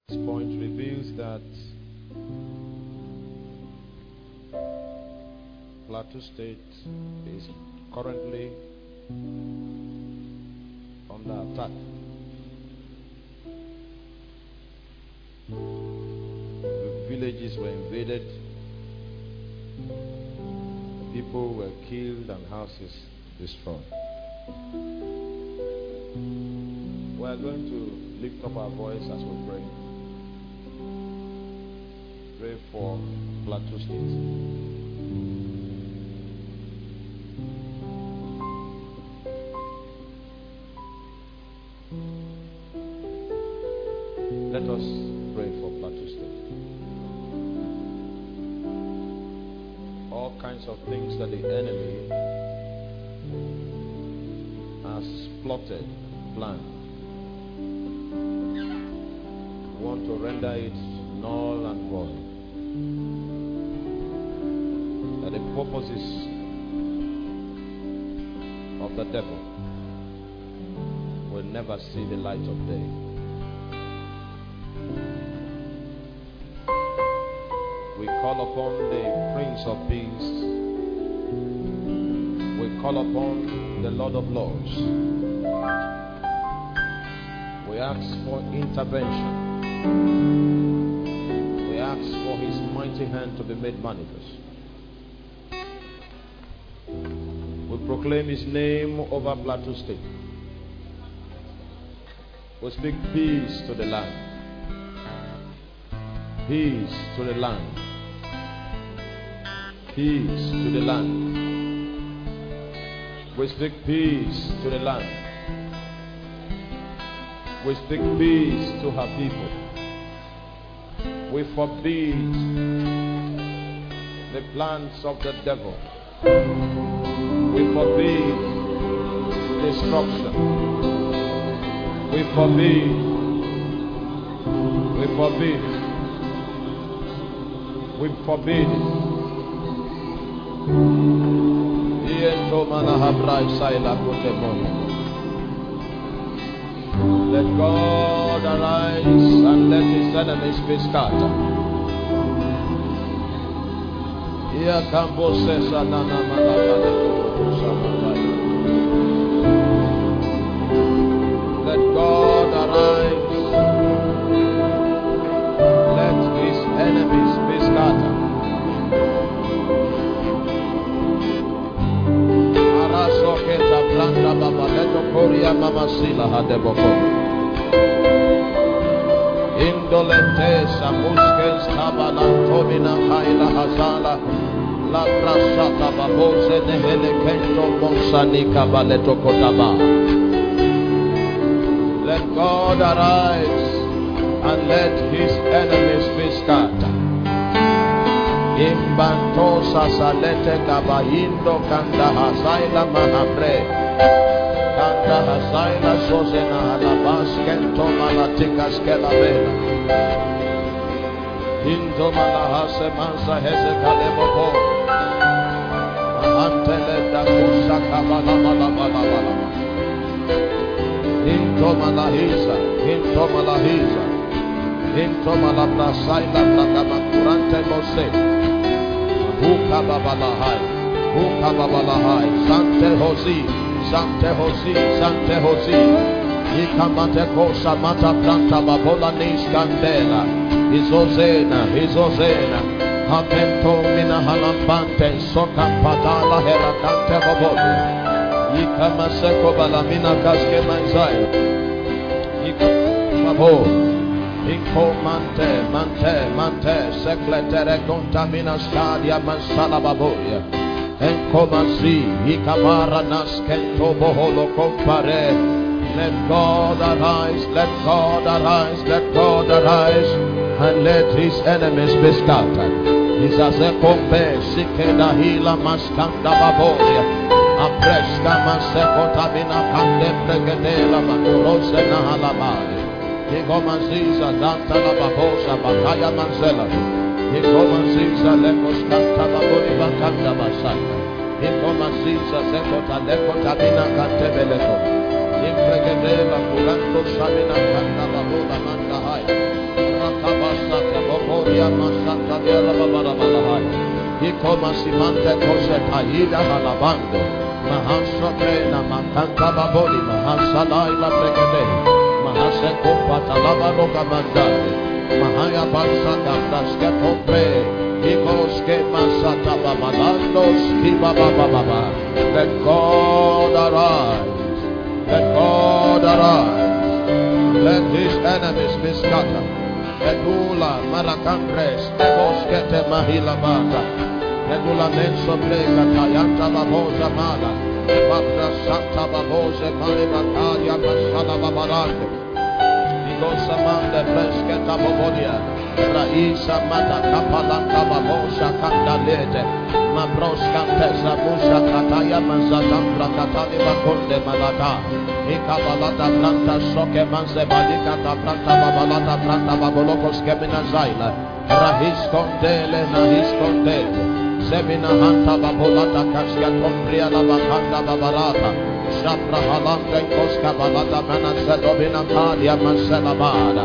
This point reveals that Plateau State is currently under attack. The villages were invaded, people were killed, and houses destroyed. We are going to lift up our voice as we pray. Pray for Plateau State. Let us pray for Plateau State. All kinds of things that the enemy has plotted, planned, want to render it null and void. That the purposes of the devil will never see the light of day. We call upon the Prince of Peace. We call upon the Lord of Lords. We ask for intervention. We ask for His mighty hand to be made manifest. We proclaim His name over Plateau State. We speak peace to the land. Peace to the land. Peace to the land. We speak peace to the land. We speak peace to her people. We forbid the plans of the devil. We forbid destruction. We forbid. We forbid. We forbid it. Let God arise and let His enemies be scattered. Let God arise. Let His enemies be scattered. Indolente samuskes tabalantomina kaila hazala la prasata babose nehele kento monsani kabaleto kotaba. Let God arise and let His enemies be scattered. Imbantosa salete kabayindo kanda hazaila mahabre kanda hazaila sozena alabas kento malatika skela bela indo malahase mansa heze kalebobo antele da kusa kabala bala bala bala indo malahiza indo malabrasaila prakamakurante mose Huka babalahai, Sante Hosi, Sante Hosi, Ikamate Kosa Mata Planta Babola Nis Candela, Izozena, Hamento Mina Halampante, Soka Padala Herakante Baboli, Ikamaseko Balamina Kaske Manzai, Ikababo. Inco mante, secletere contamina stadia mansala baboia. Encomasi, Ikamara naskento boholo compare. Let God arise, and let His enemies be scattered. Isaze compe, sikeda hila maskanda baboia. Apresca maseko tabina kande pregedela makurose na halamari. Higomaziza danta la babosa bakaya manzela. Higomaziza lekos kanta baboni bakanda basaya. Higomaziza sekota lekota bina kante beleko. Impregedela kulanto sabina kanta babola manda haya. Aya Masata Yara Babara Balahaya. Ikoma Simante Kose Taida Halabando. Mahasra Prena Makanta Baboli Mahasalai La Pregade. Mahase Kopata Lava Roga Mandale. Mahaya Bansaka Praskato Pre. Ikoske Masata Babalandos Kibaba Baba. Let God arise. Let God arise. Let his enemies be scattered. Edula Maracambres, Eboskete Mahila Bata, Edula Menso Brega Tayanta Babosa Mala, Babra Santa Babose Malibataria Masala Babarande, Igosamanda Bresketa Bobodia, Raisa Mata Kapalanta Babosa Kandalete, Mabroska Pesa Musa Kataya Mazatam Prakatani Bakonde Malata. Ikabalata Planta Soke Manse Balikata Planta Babalata Planta Babolokos Kemina Zaila Rahis Kondele Nahis Kondele Semina Hanta Babolata Kaska Tombria Lavakanda Babarata Shapra Halanda Koska Balata Manasa Dobina Kadia Masela Bada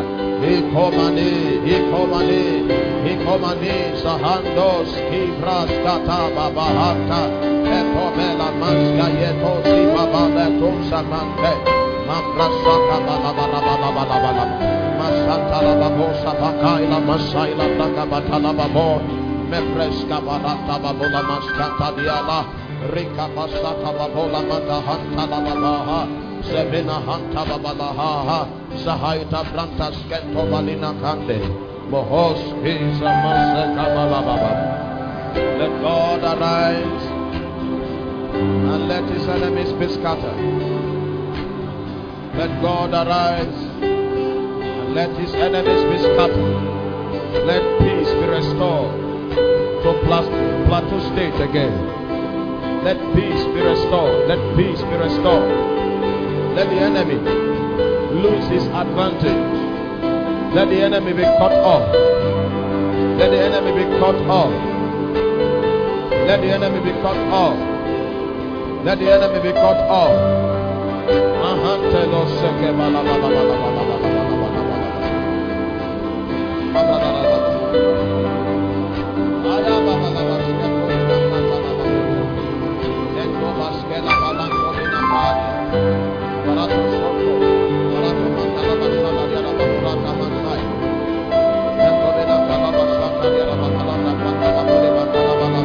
Ikomani Sahandos Kibras Kata Babahata Epomela Manska Yetosi Babale Tumsamante Mambrasaka Balabala Masanta Babosa Bakaila Masaila Bakabatala Babo Mepreska Barata Babola Maskata Diala Rika Basata Babola Mata Hanta Babaha Sevina Hanta Babalaha Zahaita Brantas Kento Balina Kande Mohos Kisa Maseka Balababa. Let God arise and let his enemies be scattered. Let God arise and let his enemies be scattered. Let peace be restored to Plateau State again. Let peace be restored. Let peace be restored. Let the enemy lose his advantage. Let the enemy be cut off. Let the enemy be cut off. Let the enemy be cut off. Let the enemy be cut off. Mahantelo seke bala bala bala bala bala bala bala. Aya bala bala seke bala bala bala. Eko baskela bala kobina bala. Barato soko. Barato mantala basala dia la bala kamasai. Eko bina bala basala dia la bala bala bala bala bala.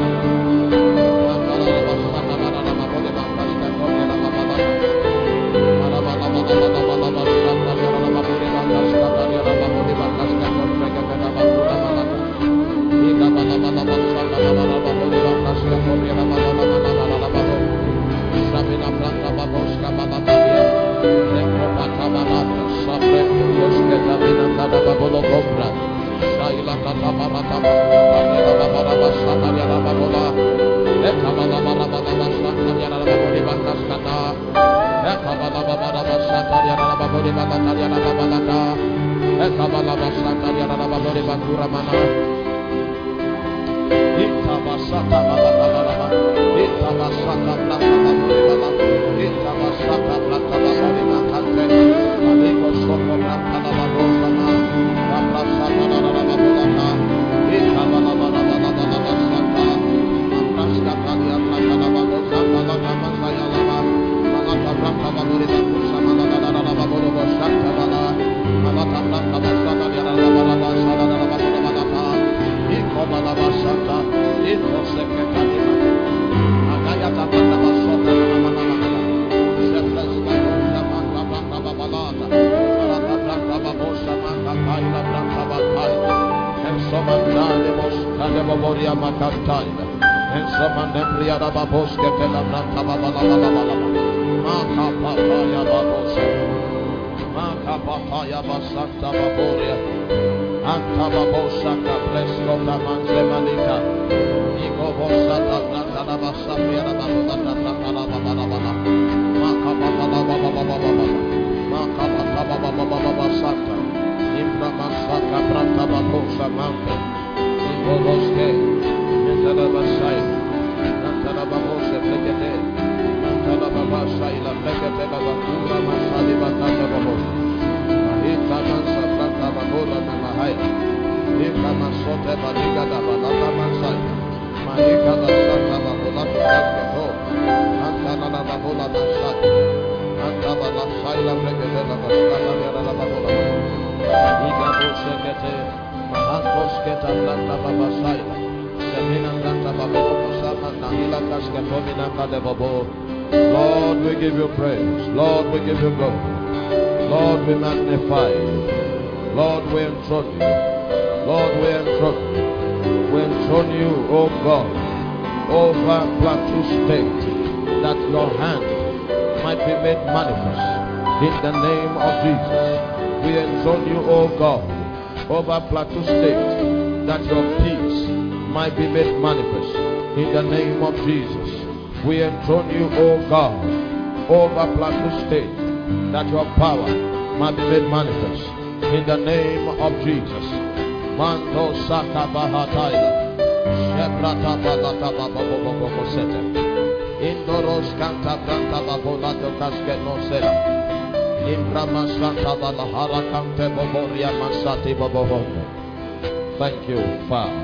Ika masote baliga da balata masai. Maika basata babola to kaskato. Anta la la babola masai. Anta bala sai la bregede la baskata la la babola. Ika bosekete. Mahantos keta blanta babasai. Semina blanta babola kusama nahila kaskato minaka de babo. Lord, we give you praise. Lord, we give you glory. Lord, we magnify you. Lord, we enthrone you. Lord, we enthrone you. We enthrone you, O God, over Plateau State, that your hand might be made manifest in the name of Jesus. We enthrone you, O God, over Plateau State, that your peace might be made manifest in the name of Jesus. We enthrone you, O God, over Plateau State, that your power might be made manifest in the name of Jesus. Mando saka bahataila, shebrata balata bababo sete, indoros kanta branta babolato kaskeno sela, imbrama santa balahara kante boboria masati babohondo. Thank you, Father.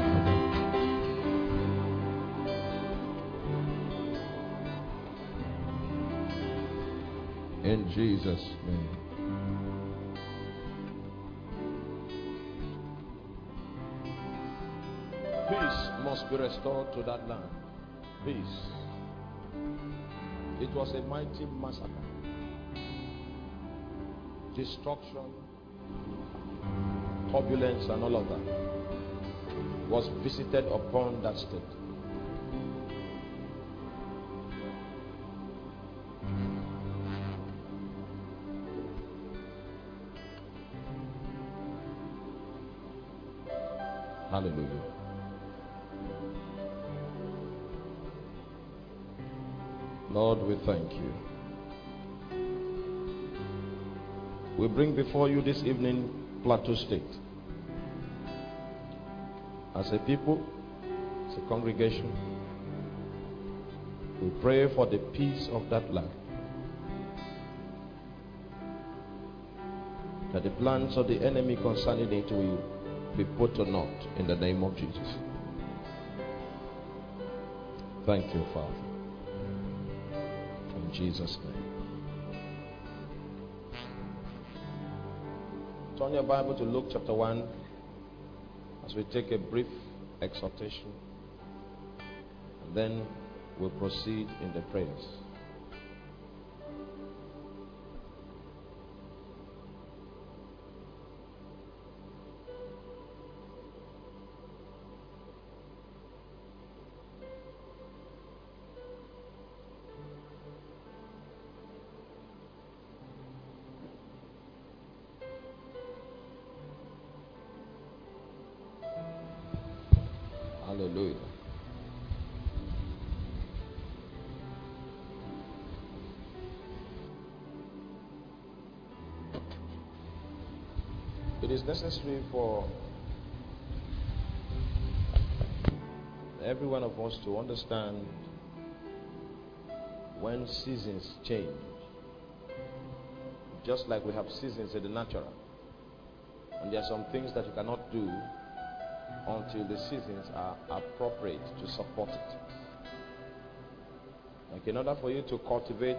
In Jesus' name. Peace must be restored to that land. Peace. It was a mighty massacre. Destruction, turbulence, and all of that was visited upon that state. Hallelujah. Lord, we thank you. We bring before you this evening Plateau State. As a people, as a congregation, we pray for the peace of that land. That the plans of the enemy concerning it will be put to naught in the name of Jesus. Thank you, Father. In Jesus' name. Turn your Bible to Luke chapter 1 as we take a brief exhortation, and then we'll proceed in the prayers. Hallelujah. It is necessary for every one of us to understand when seasons change. Just like we have seasons in the natural. And there are some things that you cannot do until the seasons are appropriate to support it. Like in order for you to cultivate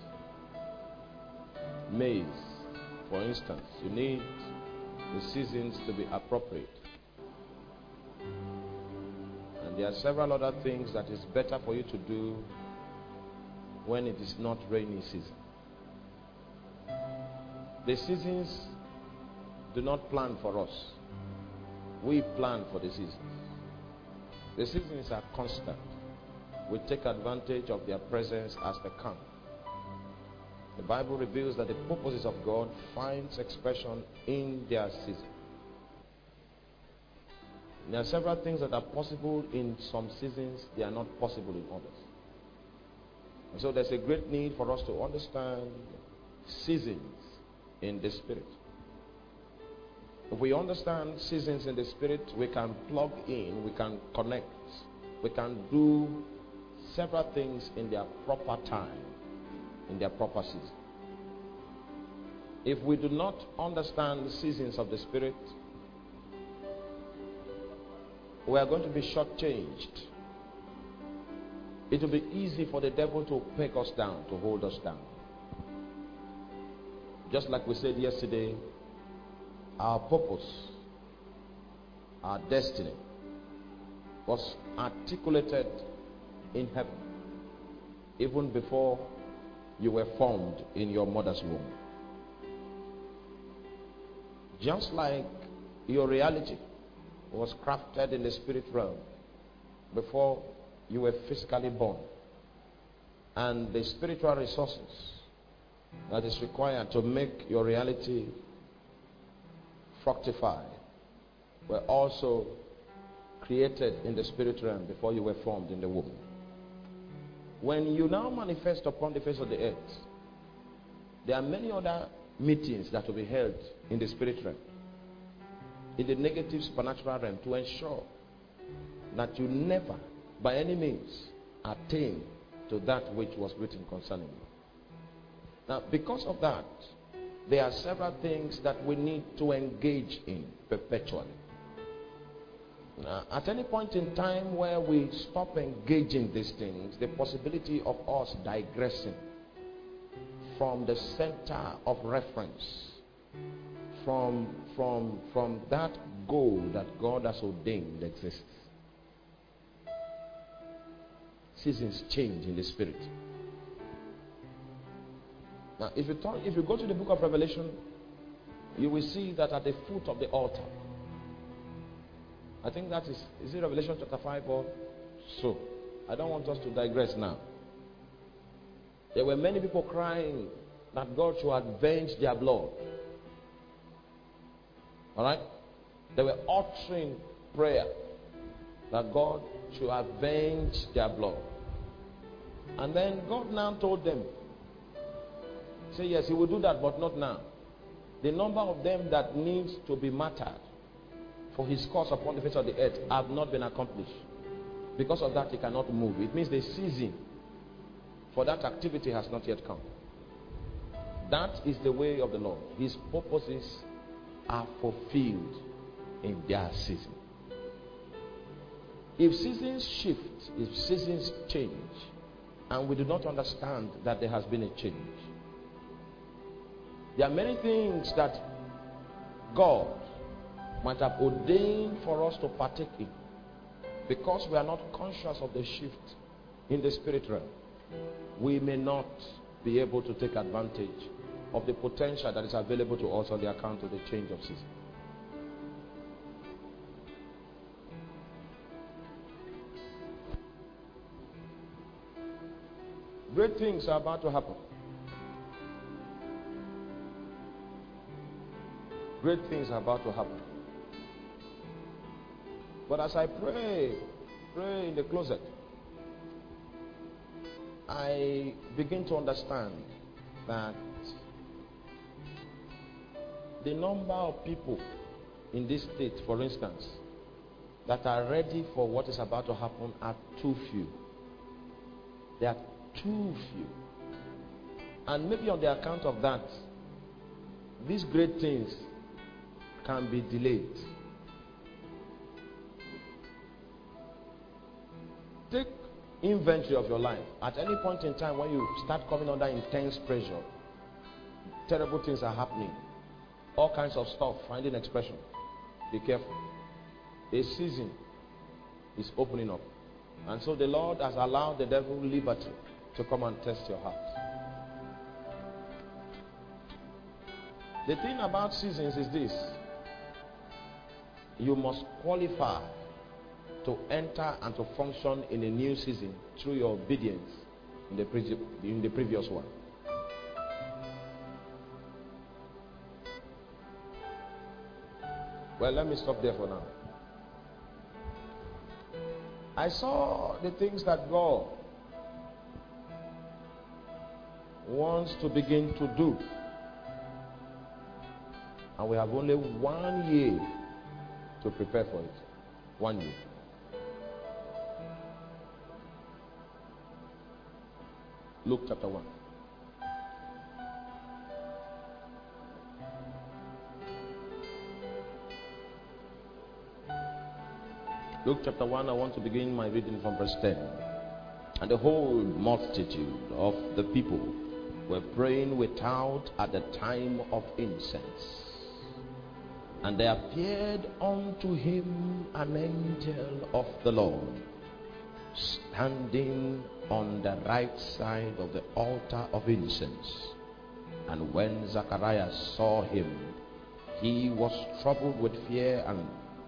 maize, for instance, you need the seasons to be appropriate. And there are several other things that is better for you to do when it is not rainy season. The seasons do not plan for us. We plan for the seasons. The seasons are constant. We take advantage of their presence as they come. The Bible reveals that the purposes of God finds expression in their season. There are several things that are possible in some seasons, they are not possible in others. And so there's a great need for us to understand seasons in the Spirit. If we understand seasons in the Spirit, we can plug in, we can connect, we can do several things in their proper time, in their proper season. If we do not understand the seasons of the Spirit, we are going to be shortchanged. It will be easy for the devil to peg us down, to hold us down. Just like we said yesterday, our purpose, our destiny was articulated in heaven even before you were formed in your mother's womb. Just like your reality was crafted in the spirit realm before you were physically born, and the spiritual resources that is required to make your reality fructify were also created in the spirit realm before you were formed in the womb. When you now manifest upon the face of the earth, there are many other meetings that will be held in the spirit realm, in the negative supernatural realm, to ensure that you never by any means attain to that which was written concerning you. Now, because of that, there are several things that we need to engage in perpetually. Now, at any point in time where we stop engaging these things, the possibility of us digressing from the center of reference, from that goal that God has ordained exists. Seasons change in the spirit. Now, if you go to the book of Revelation, you will see that at the foot of the altar, I think that is it Revelation chapter 5 or so? I don't want us to digress now. There were many people crying that God should avenge their blood. Alright? They were uttering prayer that God should avenge their blood. And then God now told them, say yes, he will do that, but not now. The number of them that needs to be martyred for his cause upon the face of the earth have not been accomplished. Because of that, he cannot move. It means the season for that activity has not yet come. That is the way of the Lord. His purposes are fulfilled in their season. If seasons shift, if seasons change, and we do not understand that there has been a change, there are many things that God might have ordained for us to partake in, because we are not conscious of the shift in the spirit realm. We may not be able to take advantage of the potential that is available to us on the account of the change of season. Great things are about to happen. Great things are about to happen. But as I pray in the closet, I begin to understand that the number of people in this state, for instance, that are ready for what is about to happen are too few. They are too few. And maybe on the account of that, these great things can be delayed. Take inventory of your life. At any point in time when you start coming under intense pressure, terrible things are happening. All kinds of stuff finding expression. Be careful. A season is opening up. And so the Lord has allowed the devil liberty to come and test your heart. The thing about seasons is this: you must qualify to enter and to function in a new season through your obedience in the previous one. Well, let me stop there for now. I saw the things that God wants to begin to do. And we have only 1 year to prepare for it. 1 year. Luke chapter 1. Luke chapter 1, I want to begin my reading from verse 10. And the whole multitude of the people were praying without at the time of incense. And there appeared unto him an angel of the Lord, standing on the right side of the altar of incense. And when Zacharias saw him, he was troubled with fear, and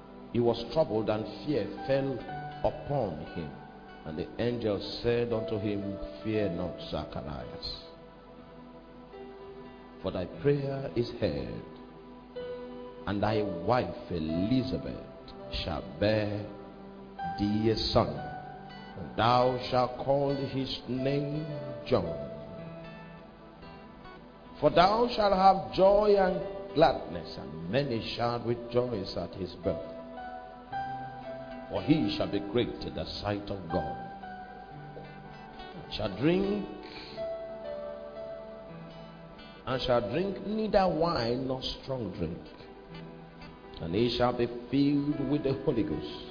fear fell upon him. And the angel said unto him, Fear not, Zacharias, for thy prayer is heard, and thy wife Elizabeth shall bear thee a son, and thou shalt call his name John. For thou shalt have joy and gladness, and many shall rejoice at his birth. For he shall be great in the sight of God, shall drink neither wine nor strong drink, and he shall be filled with the Holy Ghost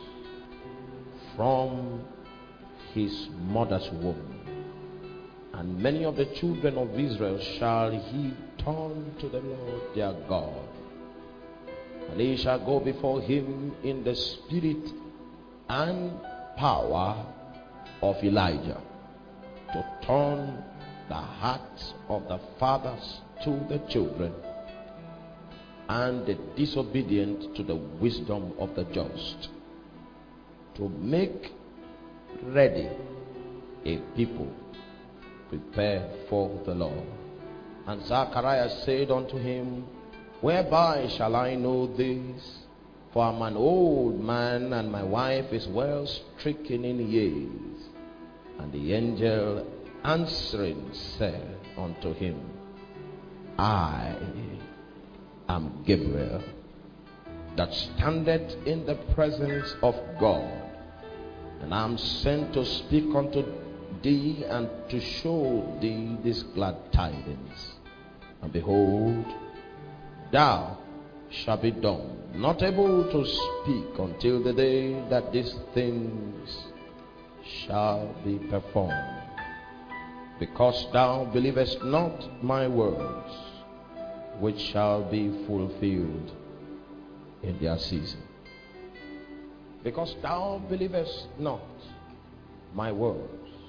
from his mother's womb. And many of the children of Israel shall he turn to the Lord their God, and he shall go before him in the spirit and power of Elijah, to turn the hearts of the fathers to the children, and the disobedient to the wisdom of the just, to make ready a people prepared for the Lord. And Zacharias said unto him, Whereby shall I know this? For I am an old man, and my wife is well stricken in years. And the angel answering said unto him, I am Gabriel, that standeth in the presence of God, and I am sent to speak unto thee, and to show thee these glad tidings. And behold, thou shalt be dumb, not able to speak until the day that these things shall be performed, because thou believest not my words, which shall be fulfilled in their season. Because thou believest not my words.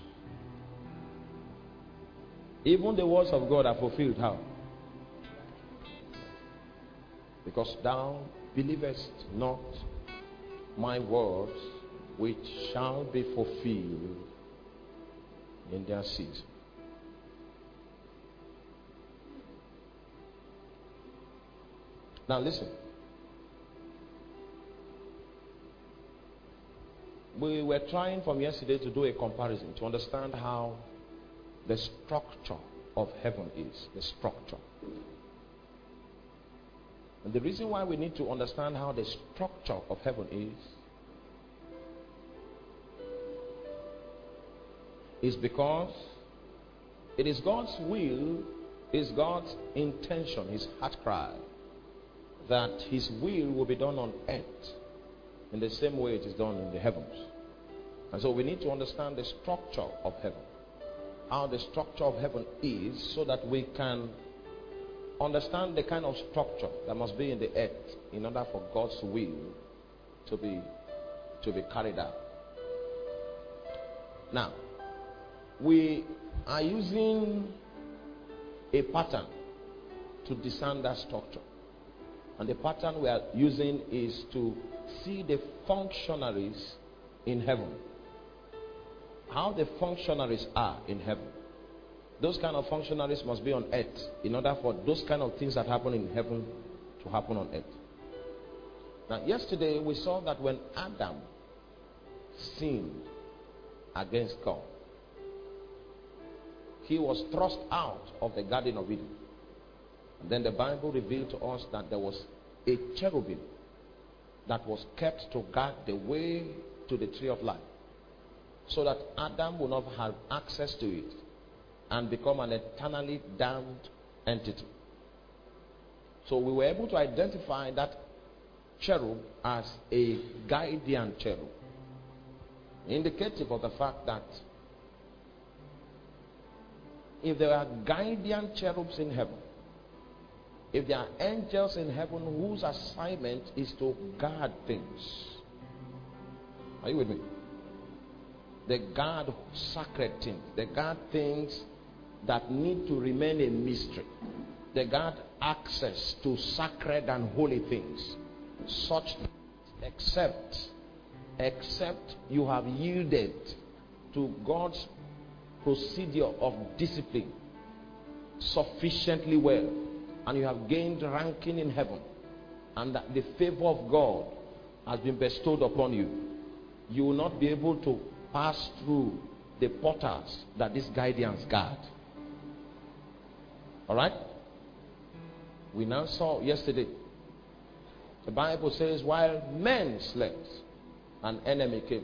Even the words of God are fulfilled how? Because thou believest not my words, which shall be fulfilled in their season. Now listen. We were trying from yesterday to do a comparison to understand how the structure of heaven is. The structure. And the reason why we need to understand how the structure of heaven is because it is God's will, is God's intention, his heart cry, that his will be done on earth in the same way it is done in the heavens. And so we need to understand the structure of heaven, how the structure of heaven is, so that we can understand the kind of structure that must be in the earth in order for God's will to be carried out. Now, we are using a pattern to discern that structure. And the pattern we are using is to see the functionaries in heaven. How the functionaries are in heaven. Those kind of functionaries must be on earth in order for those kind of things that happen in heaven to happen on earth. Now, yesterday we saw that when Adam sinned against God, he was thrust out of the Garden of Eden. And then the Bible revealed to us that there was a cherubim that was kept to guard the way to the tree of life, so that Adam would not have access to it and become an eternally damned entity. So we were able to identify that cherub as a guardian cherub. indicative of the fact that if there are guardian cherubs in heaven, if there are angels in heaven whose assignment is to guard things, are you with me? They guard sacred things. They guard things that need to remain a mystery. They guard access to sacred and holy things. Such except you have yielded to God's procedure of discipline sufficiently well, and you have gained ranking in heaven, and that the favor of God has been bestowed upon you, you will not be able to pass through the portals that these guardians guard. Alright? We now saw yesterday, the Bible says, while men slept, an enemy came.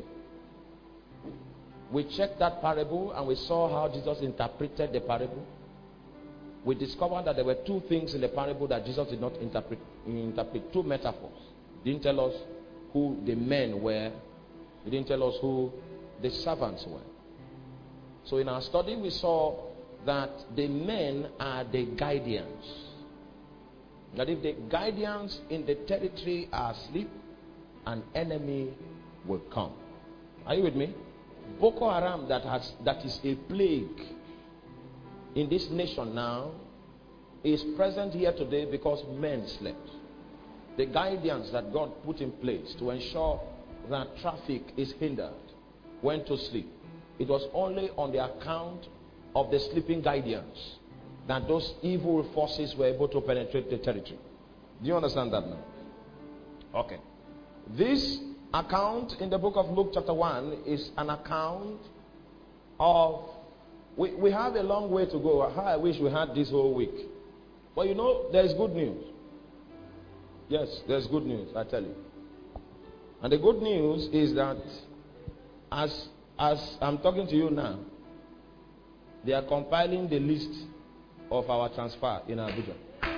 We checked that parable and we saw how Jesus interpreted the parable. We discovered that there were two things in the parable that Jesus did not interpret. He interpreted two metaphors. He didn't tell us who the men were. He didn't tell us who the servants were. So in our study we saw that the men are the guardians. That if the guardians in the territory are asleep, an enemy will come. Are you with me? Boko Haram that is a plague in this nation now is present here today because men slept. The guardians that God put in place to ensure that traffic is hindered went to sleep. It was only on the account of the sleeping guardians that those evil forces were able to penetrate the territory. Do you understand that now? Okay. This account in the book of Luke chapter 1 is an account of, we have a long way to go. How I wish we had this whole week. But you know, there is good news. Yes, there's good news, I tell you. And the good news is that as I'm talking to you now, they are compiling the list of our transfer in Abuja.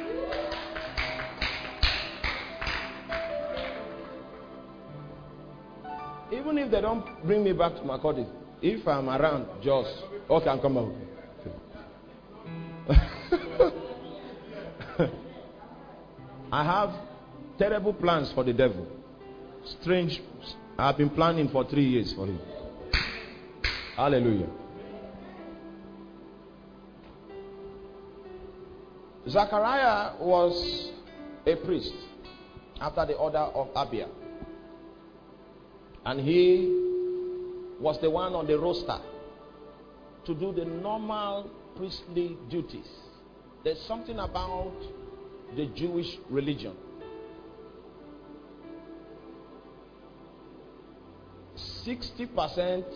Even if they don't bring me back to Makurdi, if I'm around, just okay, I'm coming. I have terrible plans for the devil. Strange. I've been planning for 3 years for him. Hallelujah. Zachariah was a priest after the order of Abia. And he was the one on the roster to do the normal priestly duties. There's something about the Jewish religion. 60%,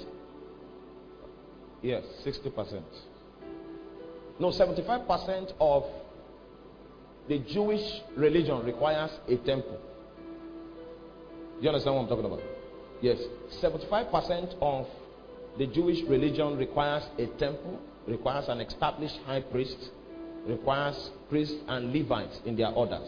yes, 60%. No, 75% of the Jewish religion requires a temple. Do you understand what I'm talking about? Yes, 75% of the Jewish religion requires a temple, requires an established high priest, requires priests and Levites in their orders.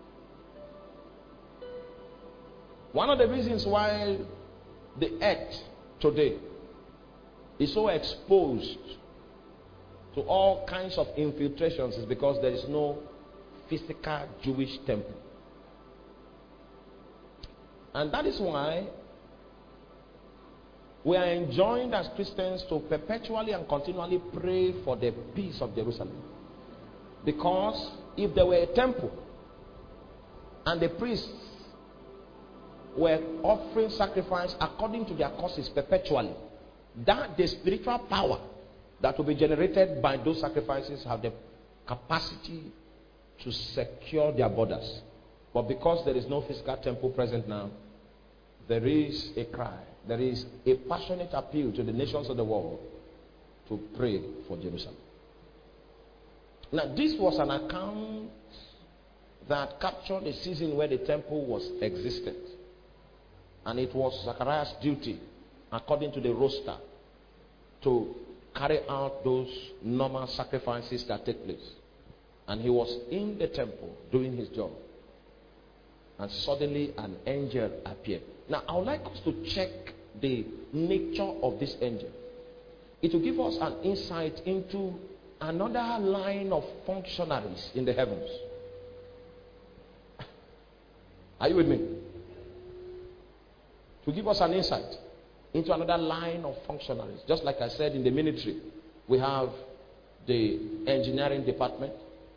One of the reasons why the earth today is so exposed to all kinds of infiltrations is because there is no physical Jewish temple. And that is why we are enjoined as Christians to perpetually and continually pray for the peace of Jerusalem. Because if there were a temple and the priests were offering sacrifice according to their causes perpetually, that the spiritual power that will be generated by those sacrifices have the capacity to secure their borders. But because there is no physical temple present now, there is a cry. There is a passionate appeal to the nations of the world to pray for Jerusalem. Now, this was an account that captured a season where the temple was existent. And it was Zachariah's duty, according to the roster, to carry out those normal sacrifices that take place. And he was in the temple doing his job. And suddenly an angel appeared. Now, I would like us to check the nature of this angel, it will give us an insight into another line of functionaries in the heavens. Are you with me? To give us an insight into another line of functionaries. Just like I said, in the military, we have the engineering department.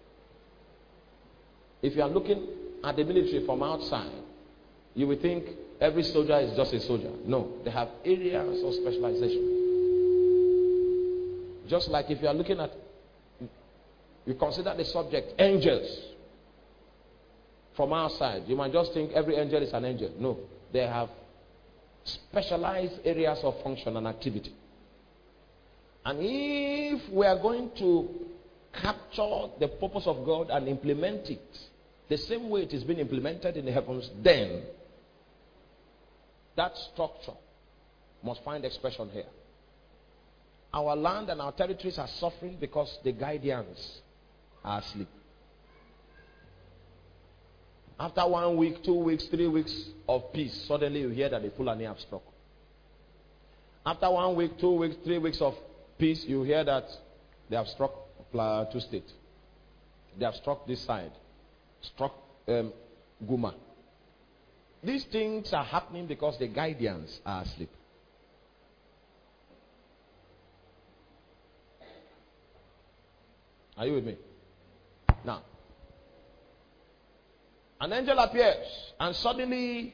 If you are looking at the military from outside, you will think every soldier is just a soldier. No, they have areas of specialization. Just like if you are looking at, you consider the subject angels. From outside, you might just think every angel is an angel. No, they have specialized areas of function and activity. And if we are going to capture the purpose of God and implement it the same way it is being implemented in the heavens, then that structure must find expression here. Our land and our territories are suffering because the guardians are asleep. After 1 week, 2 weeks, 3 weeks of peace, suddenly you hear that the Fulani have struck. After 1 week, 2 weeks, 3 weeks of peace, you hear that they have struck Plateau State. They have struck this side. Struck Guma. These things are happening because the guardians are asleep. Are you with me? Now, an angel appears, and suddenly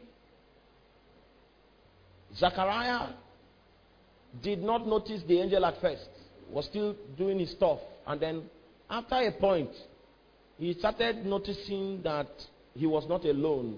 Zachariah did not notice the angel at first. Was still doing his stuff, and then after a point, he started noticing that he was not alone.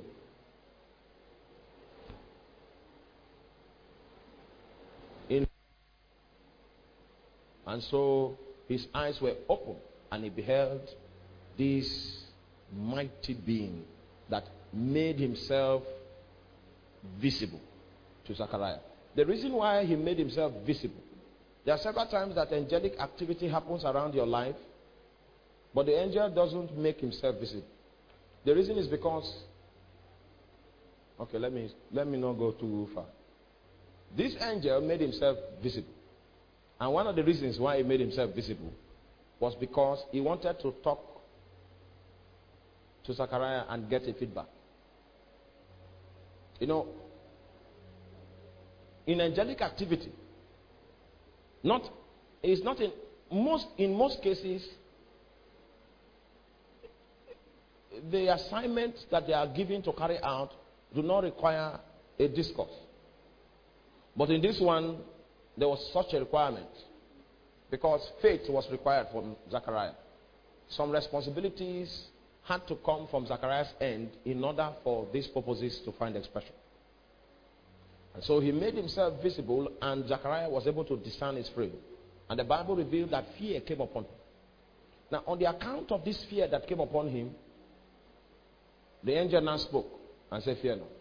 And so his eyes were open, and he beheld this mighty being that made himself visible to Zachariah. The reason why he made himself visible, there are several times that angelic activity happens around your life, but the angel doesn't make himself visible. The reason is because, okay, let me not go too far. This angel made himself visible. And one of the reasons why he made himself visible was because he wanted to talk to Zachariah and get a feedback. You know, in angelic activity, in most cases, the assignments that they are given to carry out do not require a discourse. But in this one, there was such a requirement because faith was required from Zachariah. Some responsibilities had to come from Zachariah's end in order for these purposes to find expression. And so he made himself visible, and Zachariah was able to discern his frame. And the Bible revealed that fear came upon him. Now, on the account of this fear that came upon him, the angel now spoke and said, "Fear not."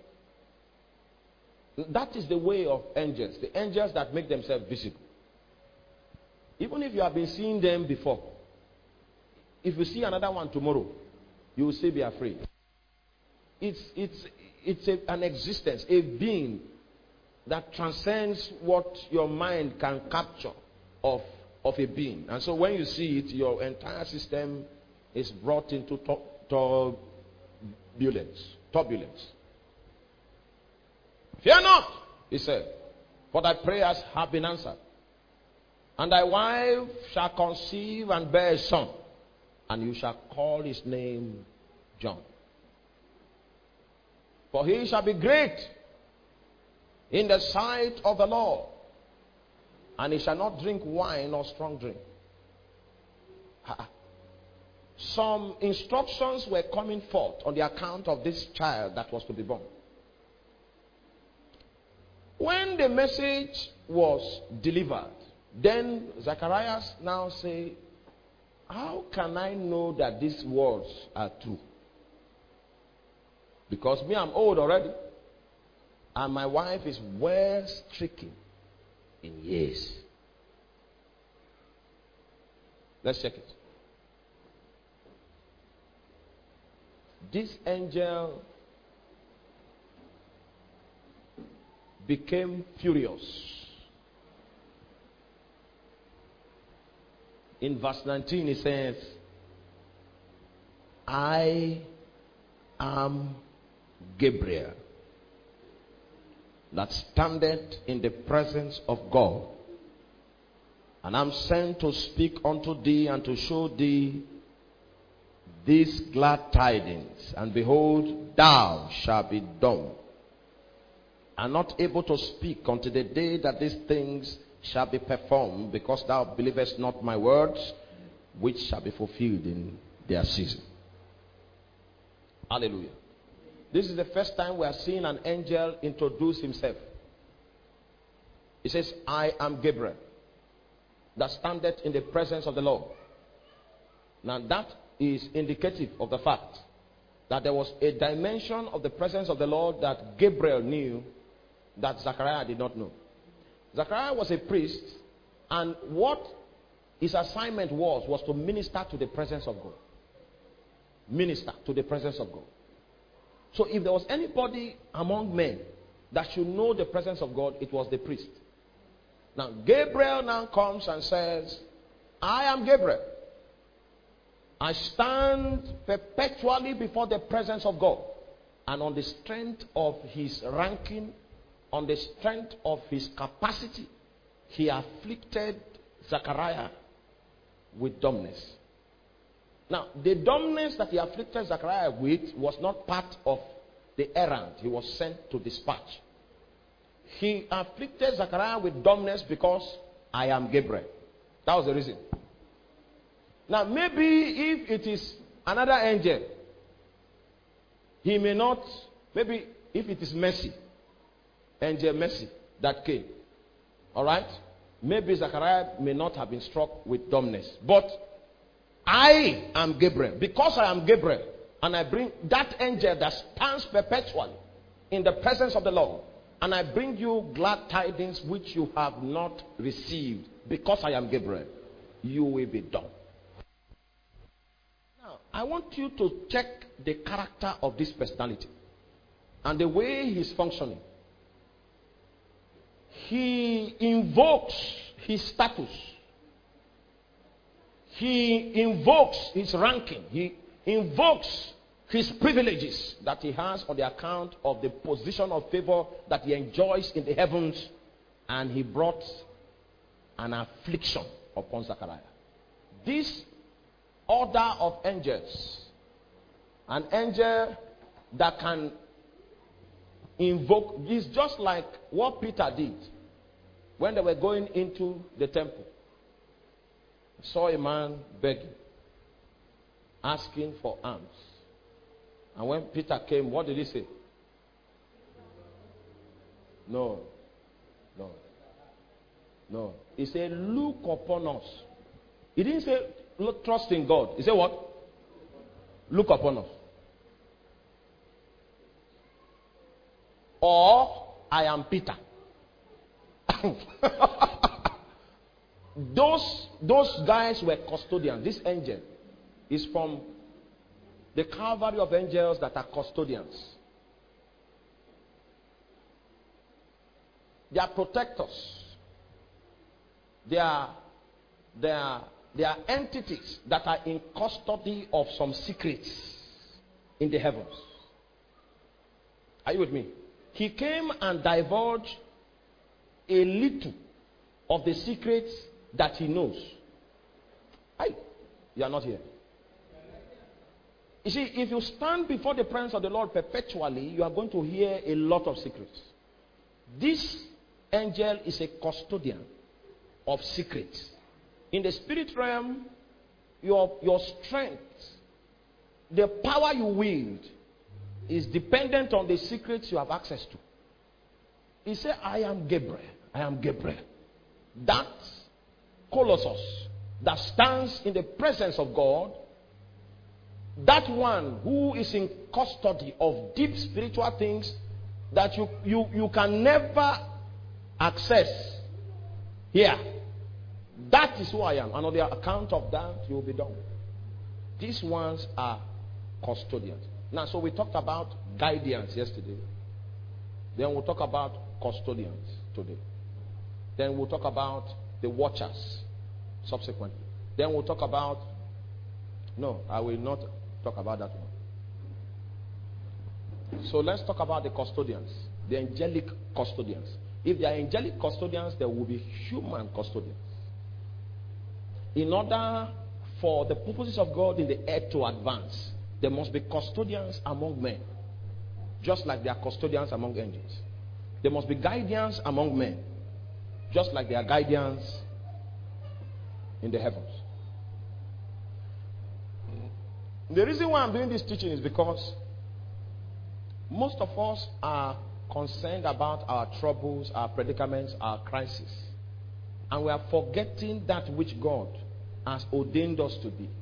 That is the way of angels. The angels that make themselves visible. Even if you have been seeing them before, if you see another one tomorrow, you will still be afraid. It's an existence, a being that transcends what your mind can capture of a being. And so when you see it, your entire system is brought into turbulence. "Fear not," he said, "for thy prayers have been answered. And thy wife shall conceive and bear a son, and you shall call his name John. For he shall be great in the sight of the Lord, and he shall not drink wine or strong drink." Some instructions were coming forth on the account of this child that was to be born. When the message was delivered, then Zacharias now say, "How can I know that these words are true? Because me, I'm old already, and my wife is well stricken in years." Let's check it. This angel became furious. In verse 19 it says, I am Gabriel, that standeth in the presence of God, and I'm sent to speak unto thee and to show thee these glad tidings. And behold, thou shalt be dumb, and not able to speak until the day that these things shall be performed, because thou believest not my words, which shall be fulfilled in their season. Hallelujah. This is the first time we are seeing an angel introduce himself. He says, I am Gabriel, that standeth in the presence of the Lord. Now that is indicative of the fact that there was a dimension of the presence of the Lord that Gabriel knew that Zechariah did not know. Zechariah was a priest, and what his assignment was to minister to the presence of God. Minister to the presence of God. So if there was anybody among men that should know the presence of God, it was the priest. Now Gabriel now comes and says, I am Gabriel. I stand perpetually before the presence of God. And on the strength of his ranking, on the strength of his capacity, he afflicted Zechariah with dumbness. Now, the dumbness that he afflicted Zechariah with was not part of the errand he was sent to dispatch. He afflicted Zechariah with dumbness because I am Gabriel. That was the reason. Now, maybe if it is another angel, he may not, maybe if it is Mercy, angel Mercy that came, alright, maybe Zechariah may not have been struck with dumbness. But I am Gabriel. Because I am Gabriel, and I bring that angel that stands perpetually in the presence of the Lord, and I bring you glad tidings which you have not received. Because I am Gabriel, you will be dumb. Now, I want you to check the character of this personality and the way he's functioning. He invokes his status. He invokes his ranking. He invokes his privileges that he has on the account of the position of favor that he enjoys in the heavens. And he brought an affliction upon Zechariah. This order of angels, an angel that can invoke, is just like what Peter did when they were going into the temple. Saw a man begging, asking for alms. And when Peter came, what did he say? No. He said, look upon us. He didn't say, look, trust in God. He said what? Look upon us. Or, I am Peter. Those guys were custodians. This angel is from the cavalry of angels that are custodians. They are protectors. They are entities that are in custody of some secrets in the heavens. Are you with me? He came and divulged a little of the secrets that he knows. You are not here. You see, if you stand before the presence of the Lord perpetually, you are going to hear a lot of secrets. This angel is a custodian of secrets. In the spirit realm, your strength, the power you wield, is dependent on the secrets you have access to. He said, I am Gabriel. I am Gabriel. That colossus that stands in the presence of God, that one who is in custody of deep spiritual things that you can never access here. That is who I am. And on the account of that, you will be done. These ones are custodians. Now, so we talked about guidance yesterday. Then we'll talk about custodians today. Then we'll talk about the watchers subsequently. Then we'll talk about... No, I will not talk about that one. So let's talk about the custodians, the angelic custodians. If they are angelic custodians, there will be human custodians. In order for the purposes of God in the earth to advance, there must be custodians among men, just like there are custodians among angels. There must be guardians among men, just like there are guardians in the heavens. The reason why I'm doing this teaching is because most of us are concerned about our troubles, our predicaments, our crises. And we are forgetting that which God has ordained us to be.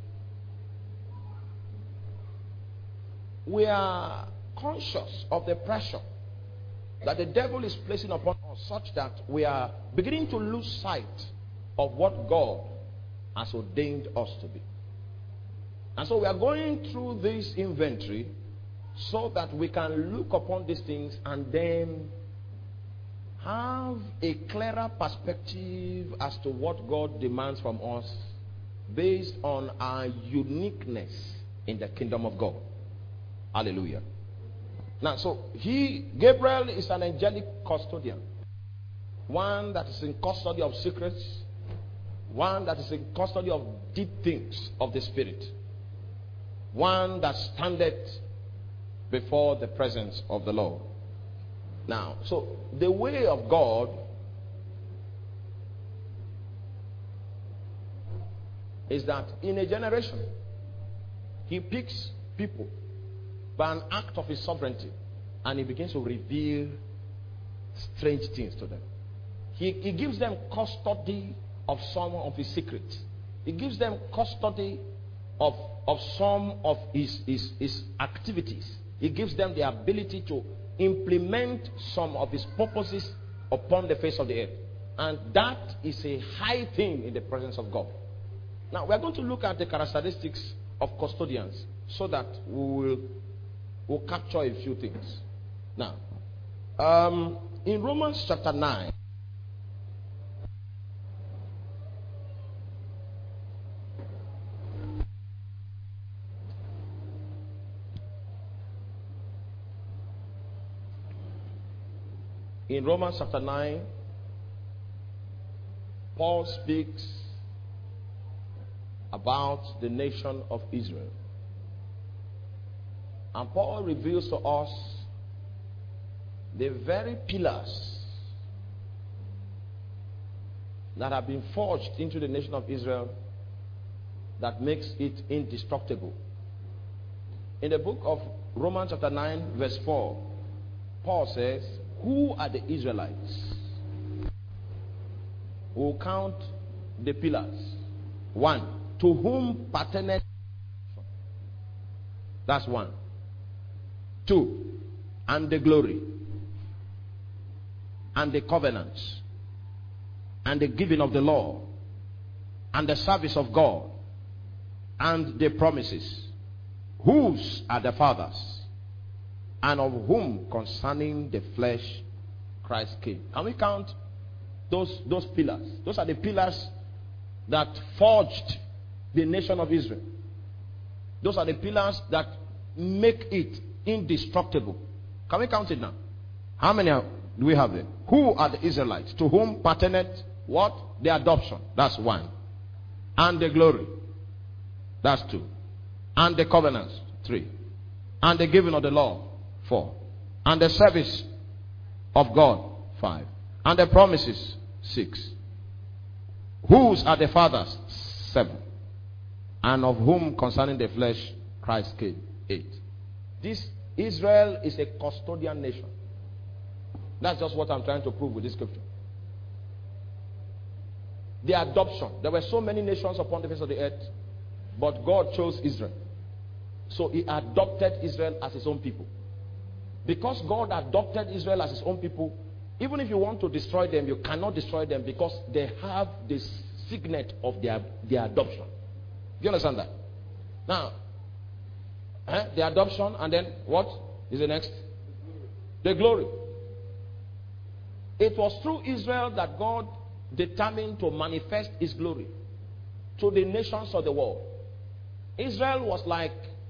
We are conscious of the pressure that the devil is placing upon us, such that we are beginning to lose sight of what God has ordained us to be. And so we are going through this inventory so that we can look upon these things and then have a clearer perspective as to what God demands from us based on our uniqueness in the kingdom of God. Hallelujah. Now, so Gabriel is an angelic custodian. One that is in custody of secrets. One that is in custody of deep things of the spirit. One that standeth before the presence of the Lord. Now, so the way of God is that in a generation, he picks people by an act of his sovereignty, and he begins to reveal strange things to them. He gives them custody of some of his secrets. He gives them custody of some of his activities. He gives them the ability to implement some of his purposes upon the face of the earth. And that is a high thing in the presence of God. Now, we are going to look at the characteristics of custodians so that we'll capture a few things. Now, in Romans chapter 9, Paul speaks about the nation of Israel. And Paul reveals to us the very pillars that have been forged into the nation of Israel that makes it indestructible. In the book of Romans chapter 9 verse 4, Paul says, who are the Israelites? We'll count the pillars. 1, to whom pertaineth. That's 1. 2, and the glory, and the covenants, and the giving of the law, and the service of God, and the promises, whose are the fathers, and of whom concerning the flesh Christ came. Can we count those pillars? Those are the pillars that forged the nation of Israel. Those are the pillars that make it indestructible. Can we count it now? How many do we have there? Who are the Israelites? To whom pertaineth what? The adoption. That's 1. And the glory. That's 2. And the covenants. 3. And the giving of the law. 4. And the service of God. 5. And the promises. 6. Whose are the fathers? 7. And of whom concerning the flesh Christ came. 8. This Israel is a custodian nation. That's just what I'm trying to prove with this scripture. The adoption. There were so many nations upon the face of the earth, but God chose Israel. So he adopted Israel as his own people. Because God adopted Israel as his own people, even if you want to destroy them, you cannot destroy them because they have the signet of their adoption. Do you understand that? Now, the adoption, and then what is the next? The glory. It was through Israel that God determined to manifest his glory to the nations of the world. Israel was like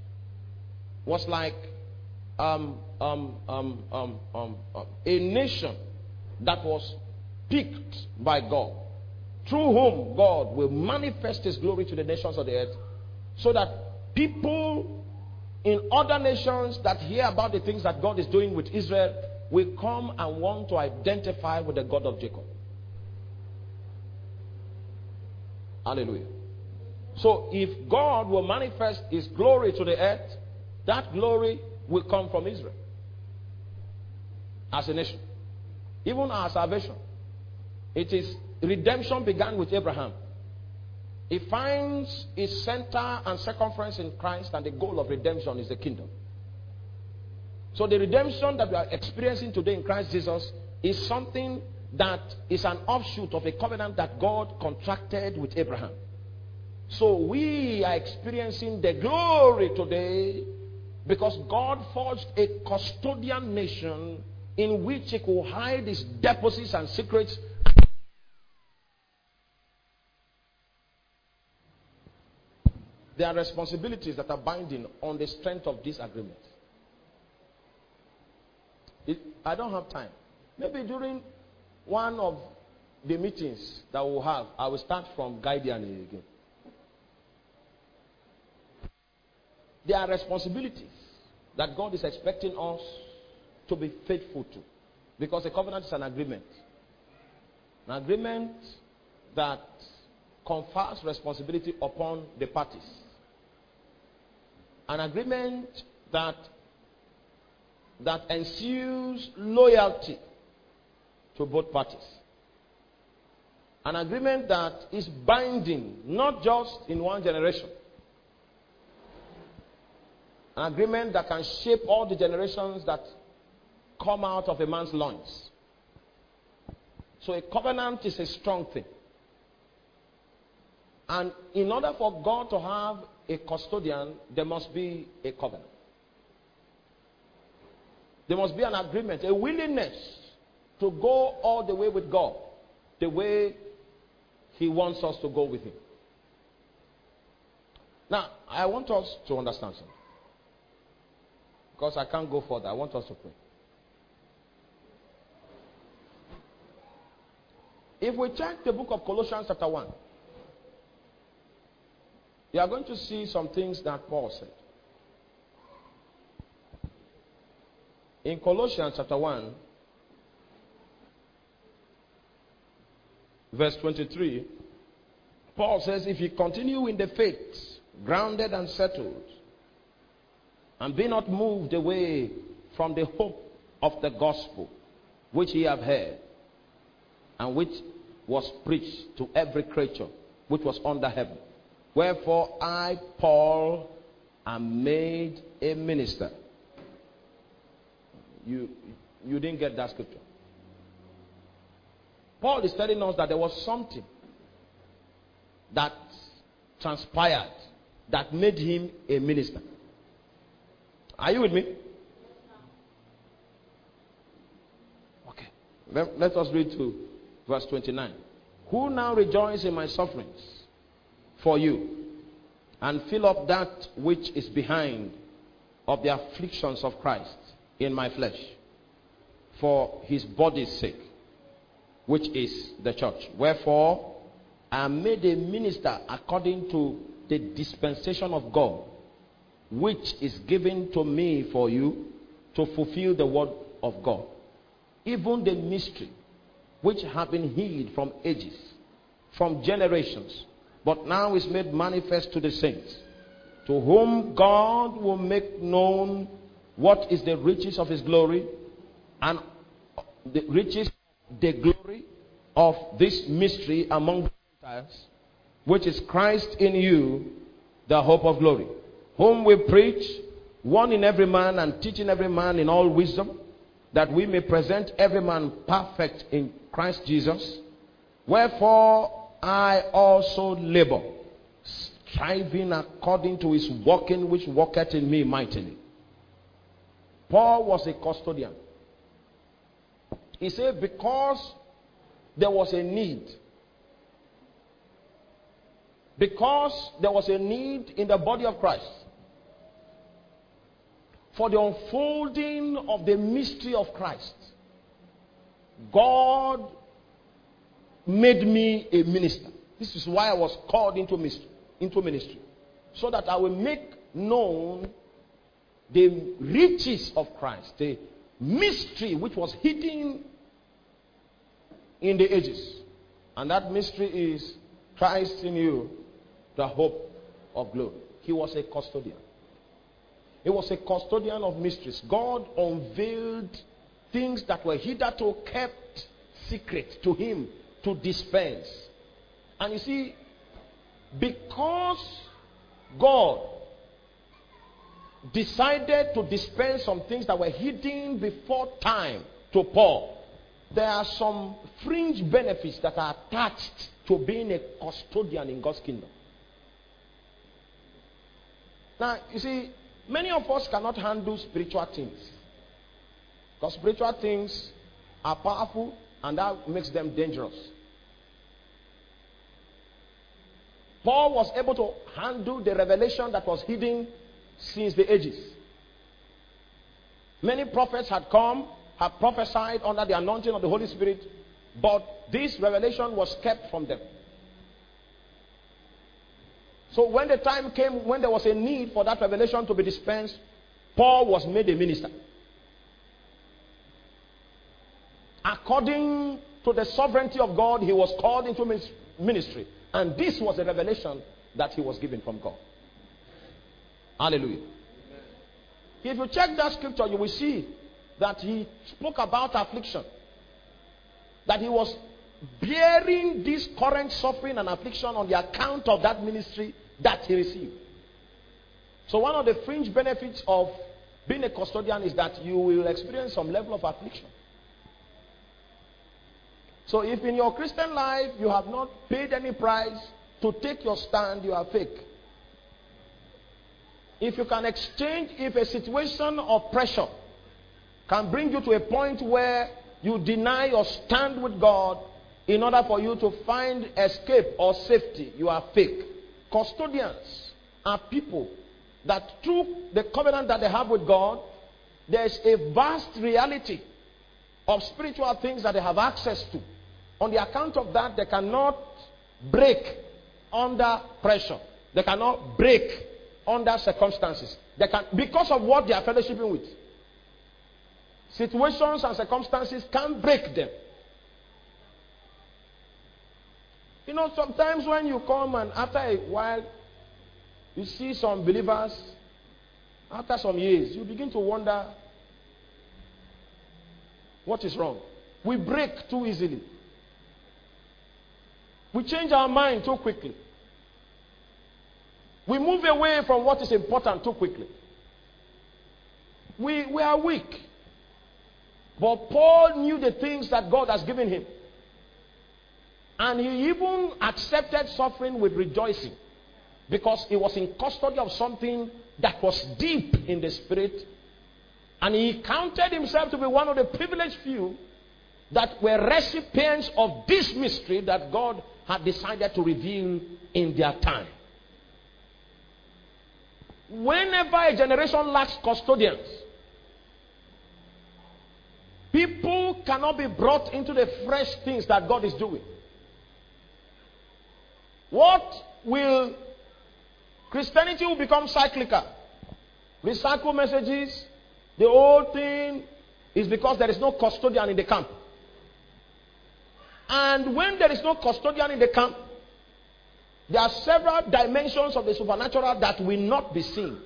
a nation that was picked by God, through whom God will manifest his glory to the nations of the earth, so that people in other nations that hear about the things that God is doing with Israel will come and want to identify with the God of Jacob. Hallelujah. So if God will manifest his glory to the earth, that glory will come from Israel as a nation. Even our salvation, it is redemption began with Abraham. He finds his center and circumference in Christ, and the goal of redemption is the kingdom. So the redemption that we are experiencing today in Christ Jesus is something that is an offshoot of a covenant that God contracted with Abraham. So we are experiencing the glory today because God forged a custodian nation in which he could hide his deposits and secrets. There are responsibilities that are binding on the strength of this agreement. I don't have time. Maybe during one of the meetings that we'll have, I will start from Gideon again. There are responsibilities that God is expecting us to be faithful to. Because a covenant is an agreement. An agreement that confers responsibility upon the parties. An agreement that ensues loyalty to both parties. An agreement that is binding, not just in one generation. An agreement that can shape all the generations that come out of a man's loins. So a covenant is a strong thing. And in order for God to have a custodian, there must be a covenant. There must be an agreement, a willingness to go all the way with God, the way he wants us to go with him. Now, I want us to understand something. Because I can't go further. I want us to pray. If we check the book of Colossians chapter 1, you are going to see some things that Paul said. In Colossians chapter 1, verse 23, Paul says, if you continue in the faith, grounded and settled, and be not moved away from the hope of the gospel, which ye have heard, and which was preached to every creature which was under heaven. Wherefore I, Paul, am made a minister. You didn't get that scripture. Paul is telling us that there was something that transpired that made him a minister. Are you with me? Okay. Let us read to verse 29. Who now rejoice in my sufferings for you, and fill up that which is behind of the afflictions of Christ in my flesh, for his body's sake, which is the church. Wherefore I am made a minister according to the dispensation of God, which is given to me for you to fulfill the word of God, even the mystery which have been hid from ages, from generations, but now is made manifest to the saints, to whom God will make known what is the riches of his glory, and the riches, the glory of this mystery among the Gentiles, which is Christ in you, the hope of glory, whom we preach, warning every man and teaching every man in all wisdom, that we may present every man perfect in Christ Jesus. Wherefore I also labor, striving according to his working which worketh in me mightily. Paul was a custodian. He said, because there was a need. Because there was a need in the body of Christ for the unfolding of the mystery of Christ, God made me a minister. This is why I was called into ministry. So that I will make known the riches of Christ, the mystery which was hidden in the ages. And that mystery is Christ in you, the hope of glory. He was a custodian. He was a custodian of mysteries. God unveiled things that were hitherto kept secret to him to dispense. And you see, because God decided to dispense some things that were hidden before time to Paul, there are some fringe benefits that are attached to being a custodian in God's kingdom. Now, you see, many of us cannot handle spiritual things. Because spiritual things are powerful and that makes them dangerous. Paul was able to handle the revelation that was hidden since the ages. Many prophets had come, had prophesied under the anointing of the Holy Spirit, but this revelation was kept from them. So when the time came when there was a need for that revelation to be dispensed, Paul was made a minister. According to the sovereignty of God, he was called into ministry. And this was a revelation that he was given from God. Hallelujah. If you check that scripture, you will see that he spoke about affliction. That he was bearing this current suffering and affliction on the account of that ministry that he received. So one of the fringe benefits of being a custodian is that you will experience some level of affliction. So if in your Christian life you have not paid any price to take your stand, you are fake. If you can exchange, if a situation of pressure can bring you to a point where you deny your stand with God in order for you to find escape or safety, you are fake. Custodians are people that through the covenant that they have with God, there is a vast reality of spiritual things that they have access to. On the account of that, they cannot break under pressure. They cannot break under circumstances. They can, because of what they are fellowshipping with. Situations and circumstances can break them. You know, sometimes when you come and after a while, you see some believers, after some years, you begin to wonder, what is wrong? We break too easily. We change our mind too quickly. We move away from what is important too quickly. We are weak. But Paul knew the things that God has given him. And he even accepted suffering with rejoicing. Because he was in custody of something that was deep in the spirit. And he counted himself to be one of the privileged few that were recipients of this mystery that God had decided to reveal in their time. Whenever a generation lacks custodians, people cannot be brought into the fresh things that God is doing. Christianity will become cyclical. Recycle messages. The whole thing is because there is no custodian in the camp. And when there is no custodian in the camp, there are several dimensions of the supernatural that will not be seen.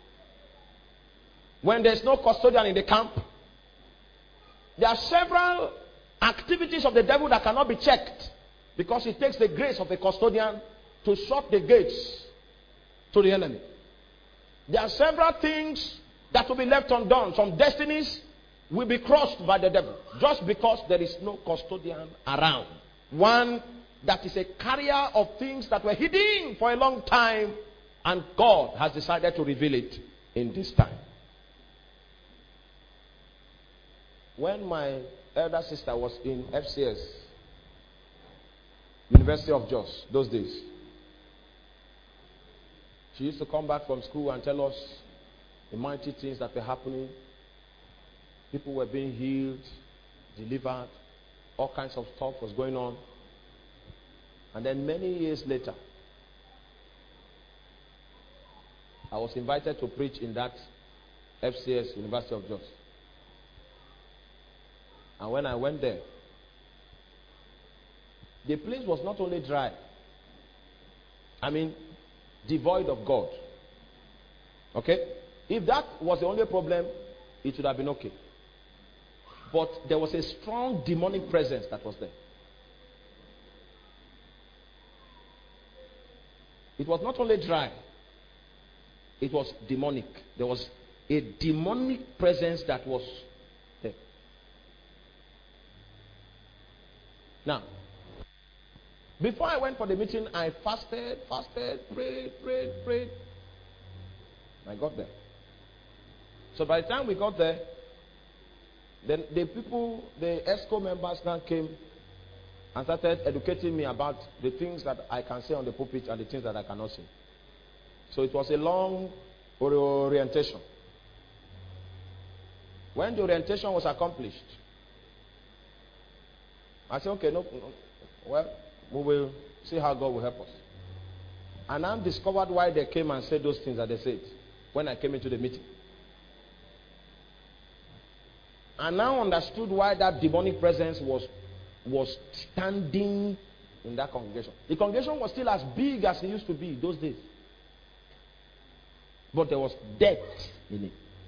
When there is no custodian in the camp, there are several activities of the devil that cannot be checked, because it takes the grace of a custodian to shut the gates to the enemy. There are several things that will be left undone. Some destinies will be crossed by the devil just because there is no custodian around. One that is a carrier of things that were hidden for a long time, and God has decided to reveal it in this time. When my elder sister was in FCS, University of Jos, those days. She used to come back from school and tell us the mighty things that were happening. People were being healed, delivered, all kinds of stuff was going on. And then many years later, I was invited to preach in that FCS, University of Jos. And when I went there, the place was not only dry, devoid of God. Okay? If that was the only problem, it would have been okay. But there was a strong demonic presence that was there. It was not only dry, it was demonic. There was a demonic presence that was there. Now, before I went for the meeting, I fasted, prayed. I got there. So by the time we got there, then the ESCO members now came and started educating me about the things that I can say on the pulpit and the things that I cannot say. So it was a long orientation. When the orientation was accomplished, I said, okay, well, we will see how God will help us. And I discovered why they came and said those things that they said when I came into the meeting. I now understood why that demonic presence was standing in that congregation. The congregation was still as big as it used to be those days. But there was death in it.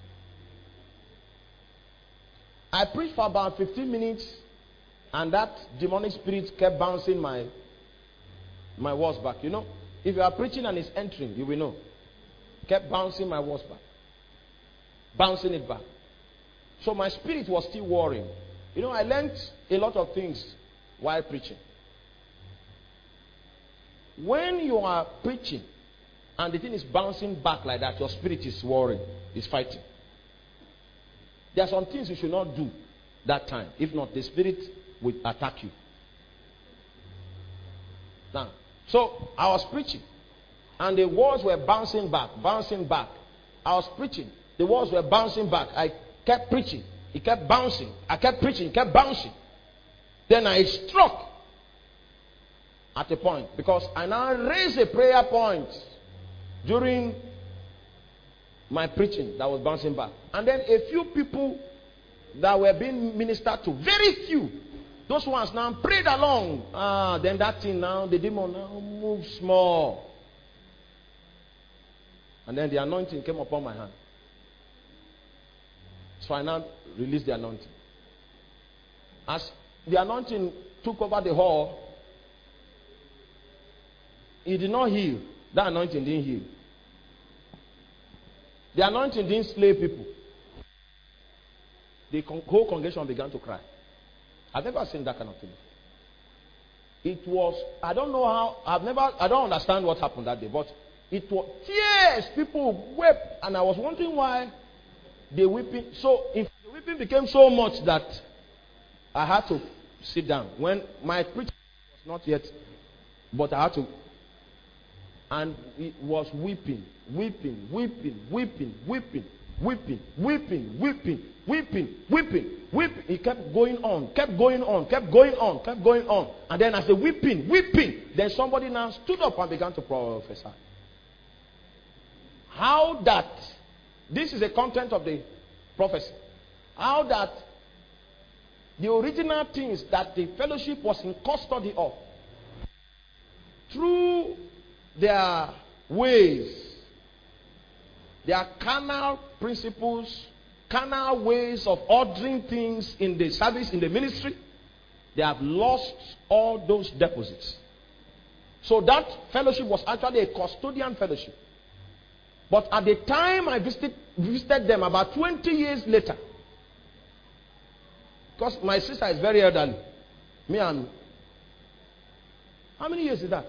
I preached for about 15 minutes, and that demonic spirit kept bouncing my words back. You know, if you are preaching and it's entering, you will know. Kept bouncing my words back. Bouncing it back. So my spirit was still worrying. You know, I learned a lot of things while preaching. When you are preaching and the thing is bouncing back like that, your spirit is worrying, is fighting. There are some things you should not do that time. If not, the spirit will attack you. Now, so I was preaching and the words were bouncing back. I was preaching. The words were bouncing back. I kept preaching. It kept bouncing. I kept preaching. It kept bouncing. Then I struck at a point because I now raised a prayer point during my preaching that was bouncing back. And then a few people that were being ministered to, very few, those ones now prayed along. Then that thing now, the demon now moved small. And then the anointing came upon my hand. So I now released the anointing. As the anointing took over the hall, it did not heal. That anointing didn't heal. The anointing didn't slay people. The whole congregation began to cry. I've never seen that kind of thing. It was, I don't know how, I don't understand what happened that day, but it was tears. People wept, and I was wondering why they weeping. So the weeping became so much that I had to sit down. When my preaching was not yet, but I had to, and it was weeping. It kept going on. And then as the weeping, then somebody now stood up and began to prophesy. How that, this is the content of the prophecy. How that the original things that the fellowship was in custody of, through their ways, their carnal principles, carnal ways of ordering things in the service, in the ministry, they have lost all those deposits. So that fellowship was actually a custodian fellowship. But at the time I visited them, about 20 years later, because my sister is very elderly, how many years is that?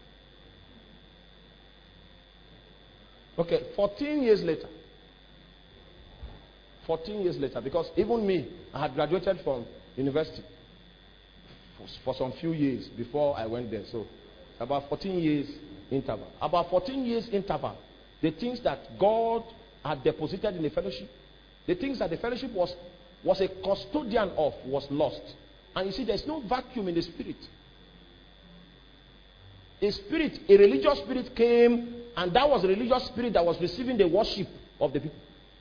Okay, 14 years later, 14 years later, because even me, I had graduated from university for some few years before I went there. So about 14 years interval. About 14 years interval, the things that God had deposited in the fellowship, the things that the fellowship was a custodian of, was lost. And you see, there's no vacuum in the spirit. A religious spirit came, and that was a religious spirit that was receiving the worship of the people.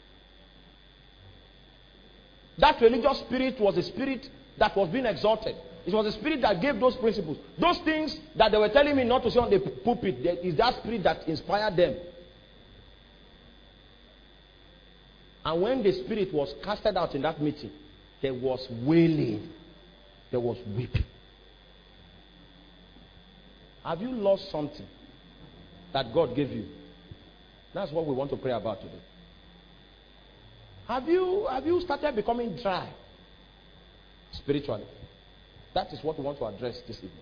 That religious spirit was a spirit that was being exalted. It was a spirit that gave those principles. Those things that they were telling me not to say on the pulpit, is that spirit that inspired them. And when the spirit was casted out in that meeting, there was wailing. There was weeping. Have you lost something that God gave you? That's what we want to pray about today. Have you started becoming dry spiritually? That is what we want to address this evening.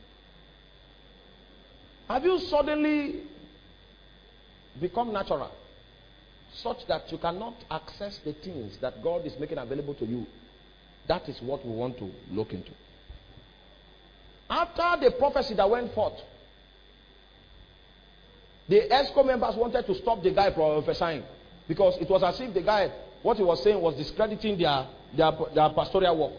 Have you suddenly become natural, such that you cannot access the things that God is making available to you? That is what we want to look into. After the prophecy that went forth, the ESCO members wanted to stop the guy from prophesying, because it was as if the guy, what he was saying was discrediting their pastoral work.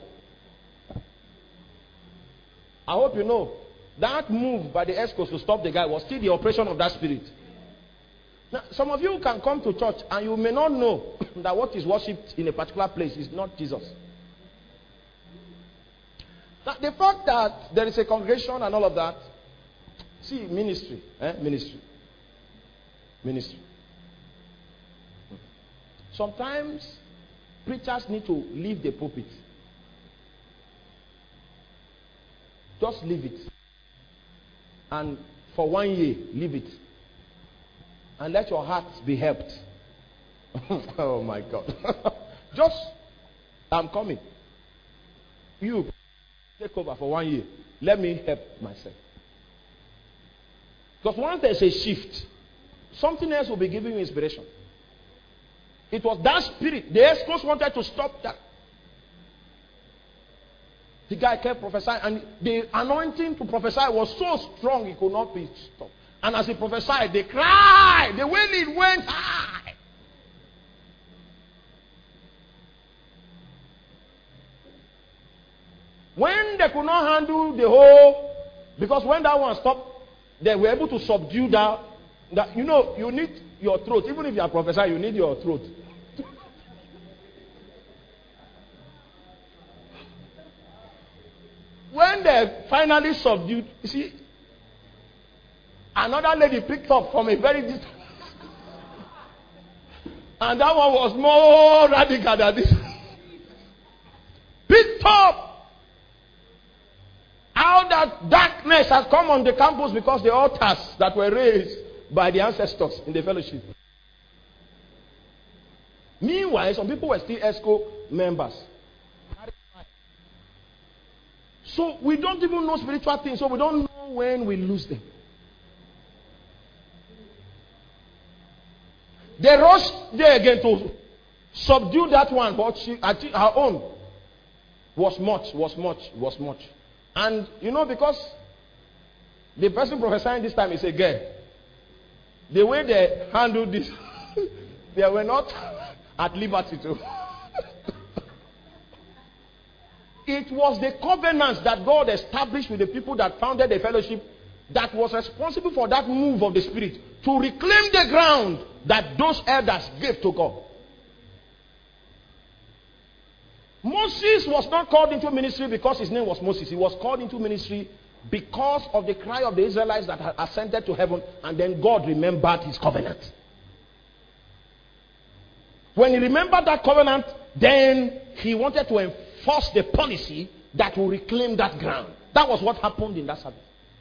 I hope you know that move by the ESCOs to stop the guy was still the operation of that spirit. Now, some of you can come to church and you may not know that what is worshipped in a particular place is not Jesus. Now, the fact that there is a congregation and all of that, see, ministry. Sometimes preachers need to leave the pulpit. Just leave it. And for 1 year, leave it. And let your heart be helped. Oh my God. I'm coming. You take over for 1 year. Let me help myself. Because once there's a shift, something else will be giving you inspiration. It was that spirit. The ESCOs wanted to stop that. The guy kept prophesying, and the anointing to prophesy was so strong it could not be stopped. And as he prophesied, they cried. The wailing went high. When they could not handle the whole, because when that one stopped, they were able to subdue that. You know, you need your throat. Even if you are prophesying, you need your throat. When they finally subdued, you see, another lady picked up from a very distant. And that one was more radical than this. Picked up how that darkness has come on the campus because the altars that were raised by the ancestors in the fellowship. Meanwhile, some people were still ESCO members. So we don't even know spiritual things, so we don't know when we lose them. They rushed there again to subdue that one, but I think her own was much. And you know, because the person prophesying this time is a girl, the way they handled this, they were not at liberty to. It was the covenants that God established with the people that founded the fellowship that was responsible for that move of the Spirit to reclaim the ground that those elders gave to God. Moses was not called into ministry because his name was Moses. He was called into ministry because of the cry of the Israelites that had ascended to heaven, and then God remembered his covenant. When he remembered that covenant, then he wanted to enforce the policy that will reclaim that ground. That was what happened in that service.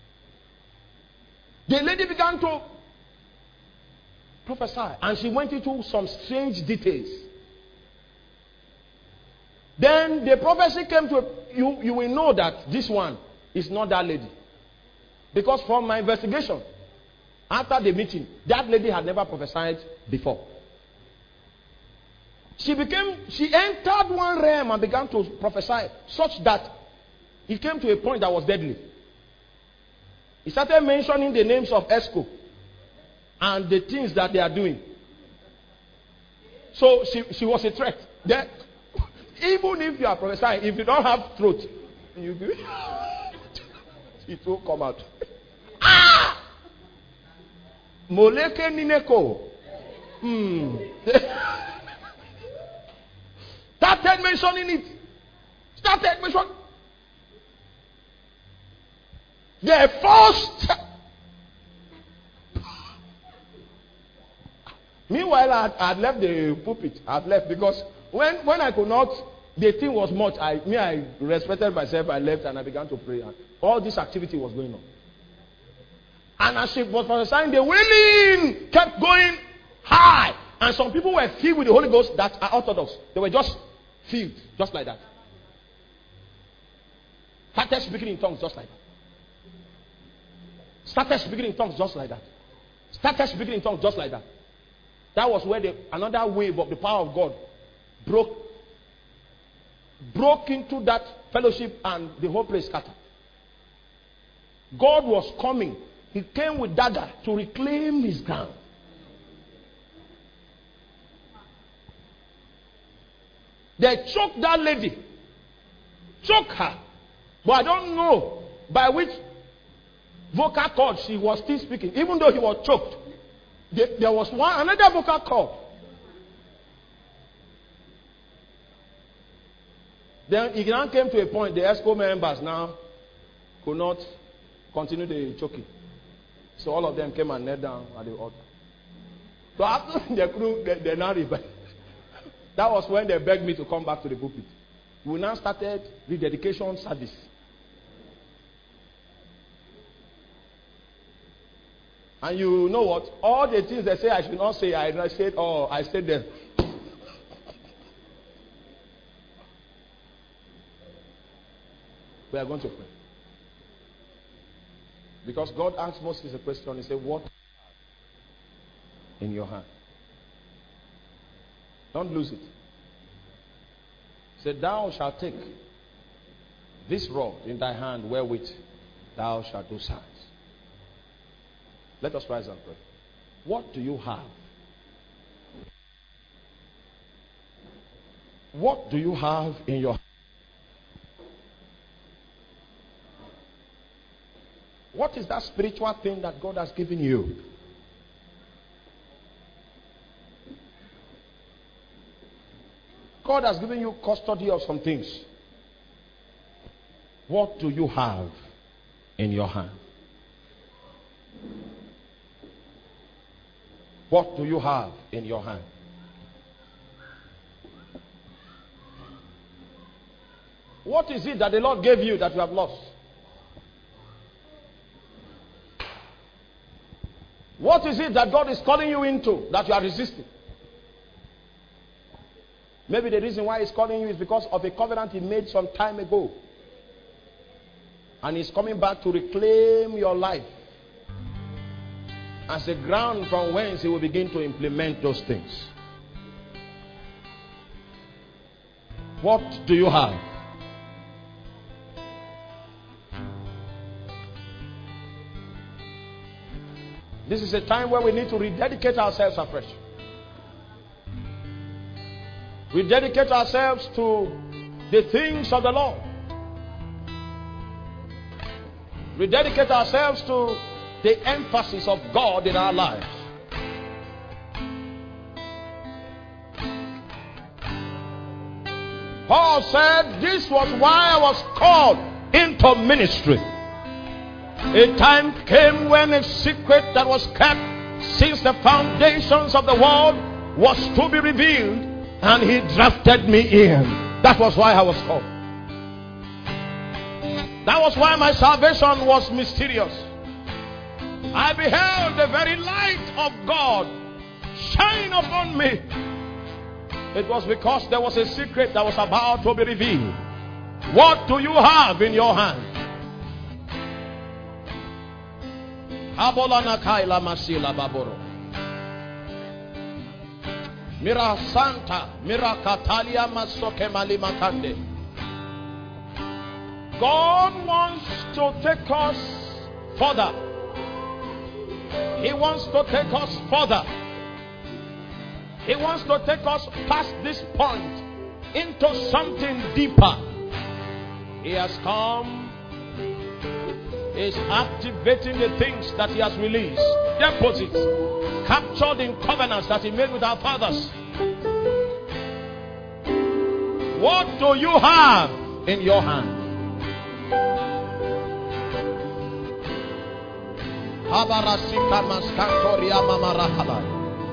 The lady began to prophesy, and she went into some strange details. Then the prophecy came to you will know that this one is not that lady. Because from my investigation, after the meeting, that lady had never prophesied before. She entered one realm and began to prophesy, such that it came to a point that was deadly. He started mentioning the names of ESCO and the things that they are doing. So she was a threat. Then, even if you are prophesying, if you don't have throat, it will come out. Moleke Nineko. Started mentioning it. Started mentioning. The first. Meanwhile, I had left the pulpit. I had left because when I could not, the thing was much. I respected myself. I left and I began to pray. And all this activity was going on. And as she was prophesying, the wailing kept going high. And some people were filled with the Holy Ghost that are Orthodox. They were just filled, just like that. Started speaking in tongues just like that. Started speaking in tongues just like that. Started speaking in tongues just like that. That was where another wave of the power of God broke into that fellowship, and the whole place scattered. God was coming. He came with dagger to reclaim his ground. They choked that lady. Choked her. But I don't know by which vocal cord she was still speaking. Even though he was choked. There was another vocal cord. Then it now came to a point the ESCO members now could not continue the choking. So all of them came and knelt down at the altar. So after the crew, they now rebelled. That was when they begged me to come back to the pulpit. We now started the dedication service. And you know what? All the things they say I should not say, I said them. We are going to pray. Because God asked Moses a question. He said, what in your hand? Don't lose it. He said, thou shalt take this rod in thy hand wherewith thou shalt do signs. Let us rise and pray. What do you have? What do you have in your hand? What is that spiritual thing that God has given you? God has given you custody of some things. What do you have in your hand? What do you have in your hand? What is it that the Lord gave you that you have lost? What is it that God is calling you into that you are resisting? Maybe the reason why He's calling you is because of a covenant He made some time ago. And He's coming back to reclaim your life as a ground from whence He will begin to implement those things. What do you have? This is a time where we need to rededicate ourselves afresh. Rededicate ourselves to the things of the Lord. Rededicate ourselves to the emphasis of God in our lives. Paul said, this was why I was called into ministry. A time came when a secret that was kept since the foundations of the world was to be revealed, and He drafted me in. That was why I was called. That was why my salvation was mysterious. I beheld the very light of God shine upon me. It was because there was a secret that was about to be revealed. What do you have in your hand? Mira Santa, Mira Katalia Masoke Malimakande. God wants to take us further. He wants to take us further. He wants to take us past this point into something deeper. He has come. Is activating the things that he has released, deposits captured in covenants that he made with our fathers. What do you have in your hand? Habarasika maskantoria mamarahala.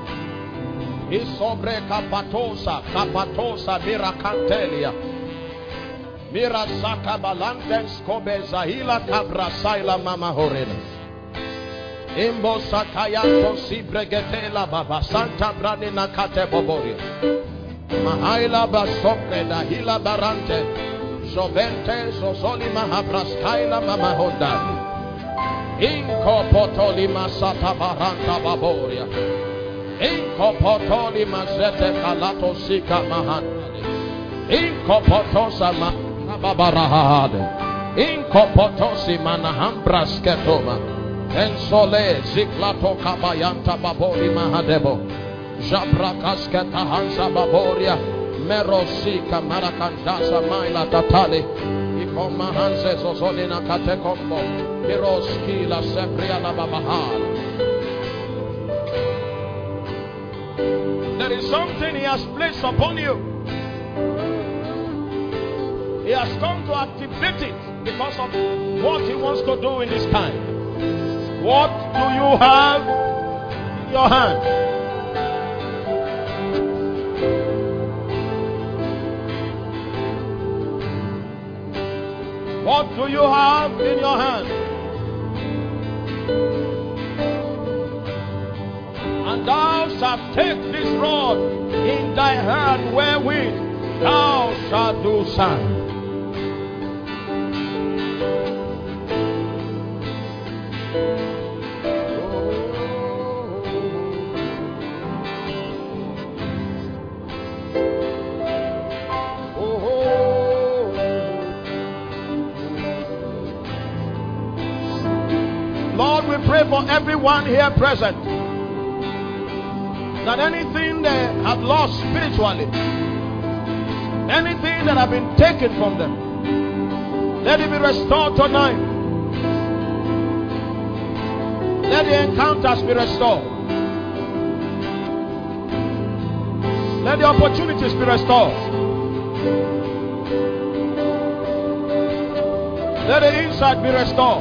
Isobre kapatosa miracantelia. Mira saka balantes kobe zahila kabra saila mama horena. Imbo sakayanto sibregetela baba santa branina kate boboria. Mahaila basopre dahila barante. Jovente zozoli mahabraskaila mama hondani. Inko potoli masata baranta baboria. Inko potoli mazete kalato sika mahanda. Inko potosa ma babarahade. Inko potosi manahambras ketoma. Ensole ziklato kabayanta babori mahadebo. Jabrakas ketahansa baboria. Merosika marakandasa maila tatali. Ikoma hanse zozolina katekombo. Miroski la sepria la babahal. There is something he has placed upon you. He has come to activate it because of what he wants to do in this time. What do you have in your hand? What do you have in your hand? And thou shalt take this rod in thy hand wherewith thou shalt do signs. Lord, we pray for everyone here present, that anything they have lost spiritually, anything that have been taken from them, let it be restored tonight. Let the encounters be restored. Let the opportunities be restored. Let the insight be restored.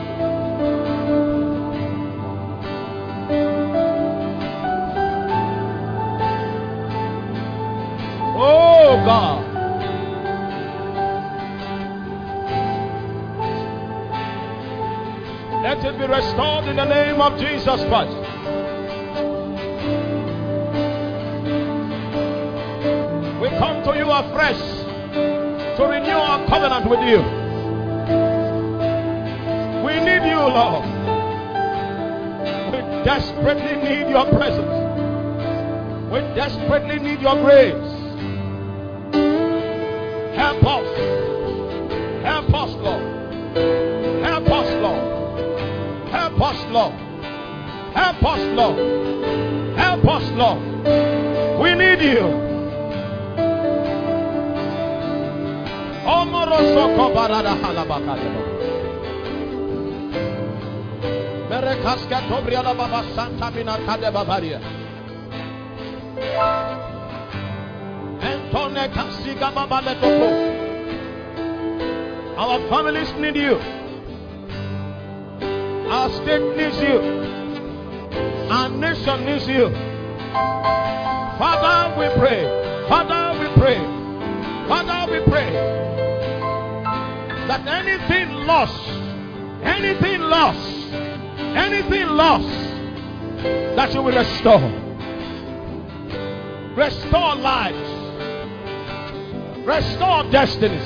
Oh God. Let it be restored in the name of Jesus Christ. We come to you afresh to renew our covenant with you. We need you, Lord. We desperately need your presence. We desperately need your grace. Help us. Help us, Lord. Help us, Lord. Help us, Lord. Help us, Lord. Help us, Lord. We need you. Omorosoko barada halabakadebo. Merekaska tobriala baba santa mina kadeba baria. Entone kasiga baba letoko. Our families need you. Our state needs you. Our nation needs you. Father, we pray. Father, we pray. Father, we pray that anything lost, that you will restore. Restore lives. Restore destinies.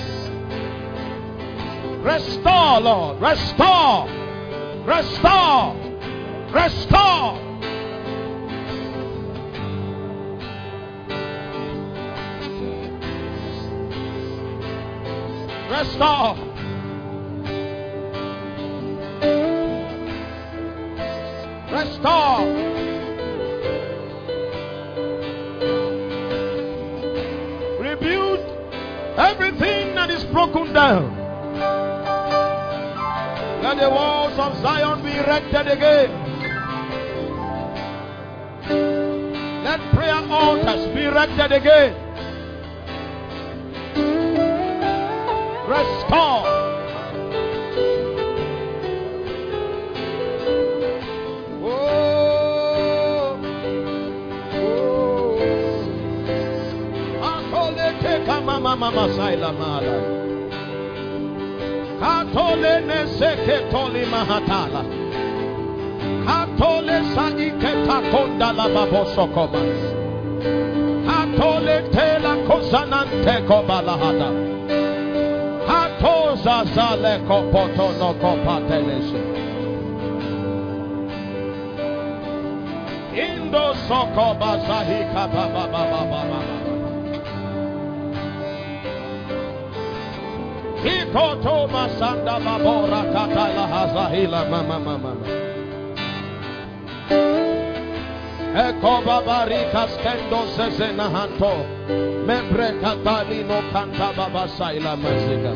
Restore, Lord. Restore. Restore. Restore. Restore. Restore. Rebuild everything that is broken down. Let the walls of Zion be erected again. Let prayer altars be erected again. Restore. Oh, Atole teka mama saila mala. Atole ne seke toli mahatala. Atole saike takonda la baboso komas. Atole tela kosanante kobalahada. Atoza zale kopoto no kopateleshe. Indo soko bazahika baba baba baba. Ikoto masanda babora katala hazahila mama mama. Eko babarika skendo zezena hanto. Membre katali no kanta baba saila maziga.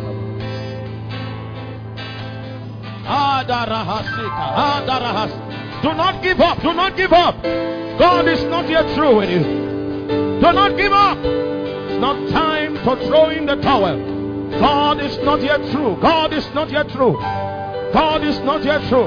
Adarahasika, adarahas. Do not give up. Do not give up. God is not yet through with you. Do not give up. It's not time to throw in the towel. God is not yet through. God is not yet through. God is not yet through.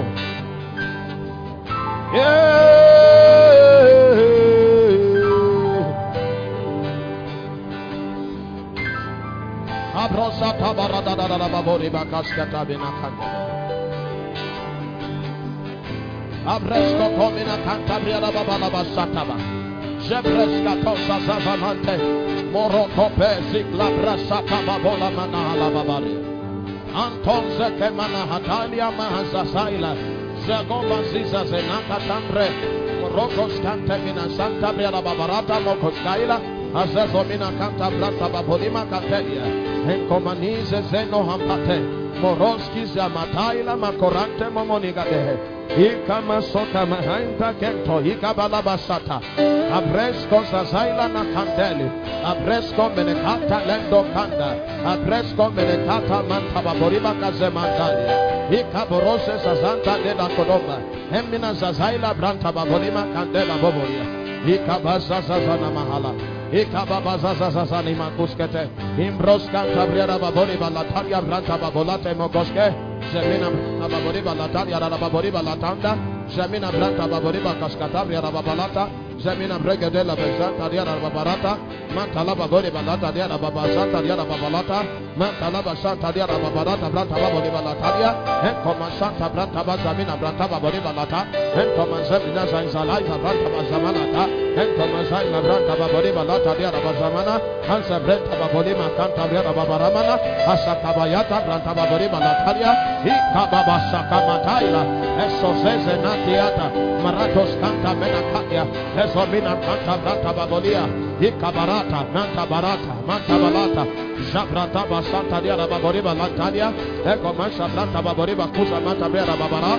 Abresko komina cantabria la babala basataba. Jebreska tosa zavalante. Moroko pesik la brasata babola manahala babari. Anton zeke manahatalia mahazasaila. Zagomba ziza zenaka tambre. Moroko skante mina santa bria la babarata mokoskaila. Azezo mina canta blanta babolima cantelia. Enkomanize zeno hampate. Moroski zamataila makorante momonigadehe. Ikama sota mahainta kento ikabala basata. Abresko zazaila na kandeli. Abresko menekata lendo kanda. Abresko menekata manta baboriba kazemandali. Ikaborose zazanta deda kodoma. Emina zazaila branta baborima kandela boboria. Ikabaza zazana mahala. Ikababaza zazani makuskete. Imbroska tabriara babori balataria branta babolate mogoske. Zemina baboriba lataria baboriba latanda. Zemina branta baboriba kaskatabria babalata. Zemina bregedela bezanta diara babarata. Mantala baboriba lata diara babasanta diara babalata. Mantala basanta diara babarata branta baboriba lataria. Enkoma santa branta bazamina branta baboriba lata. Enkoma zemina zainzalaiza branta bazamanata. Enkoma zaina branta baboriba lata diara bazamana. Hansa branta baboriba kanta diara babaramana. Asakabayata branta baboriba lataria. Ikababa sakamataila. Esozeze natiata. Maratos kanta menakatia. Esomina kanta branta babolia. Ikabarata, manta barata, manta balata. Jabrata basanta diara baboriba lantalia. Eko mansa branta baboriba kusa manta bera babara.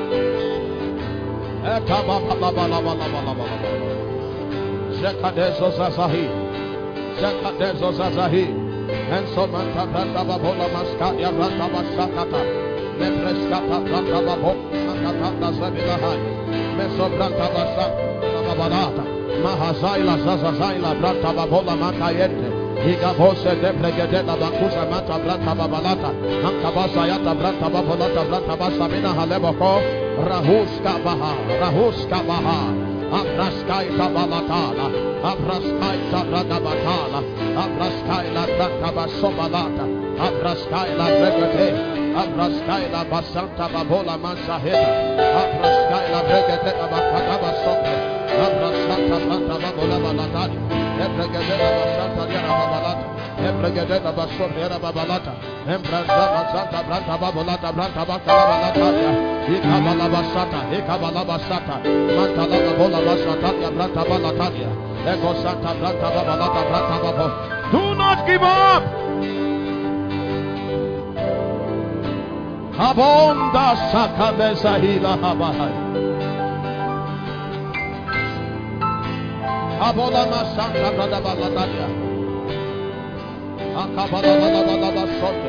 Ekababababababababababa. Zekadezo zazahi. Zekadezo zazahi. Enso manta branta babola maskadia branta basakata. Lepreskata branta babo. Makatanda zabilahai. Meso branta basakata babarata. Mahazaila zazazaila branta babola makayente. Igabose de bregedela bakusa mata branta babalata. Ankabasa yata branta babolata branta basamina haleboko. Rahuska baha. Abraskai tabalatala. Abraskai tabradabatala. Abraskai la branta basobalata. Abraskai la bregede. Abraskai la basanta babola masaheta. Abraskai la bregedela bakada basope. Abrasanta branta babola balatani. Ebregedela basanta diara babalata. Ebregedela basopiera babalata. Embranda basanta branta babolata branta bakala balata. Ikabala basata. Mantala babola basata ya branta balatania. Ego santa branta babalata branta babo. Do not give up. Abonda sakabeza hila habahai. Abola masanta brada baladadia. Akabala balada basote.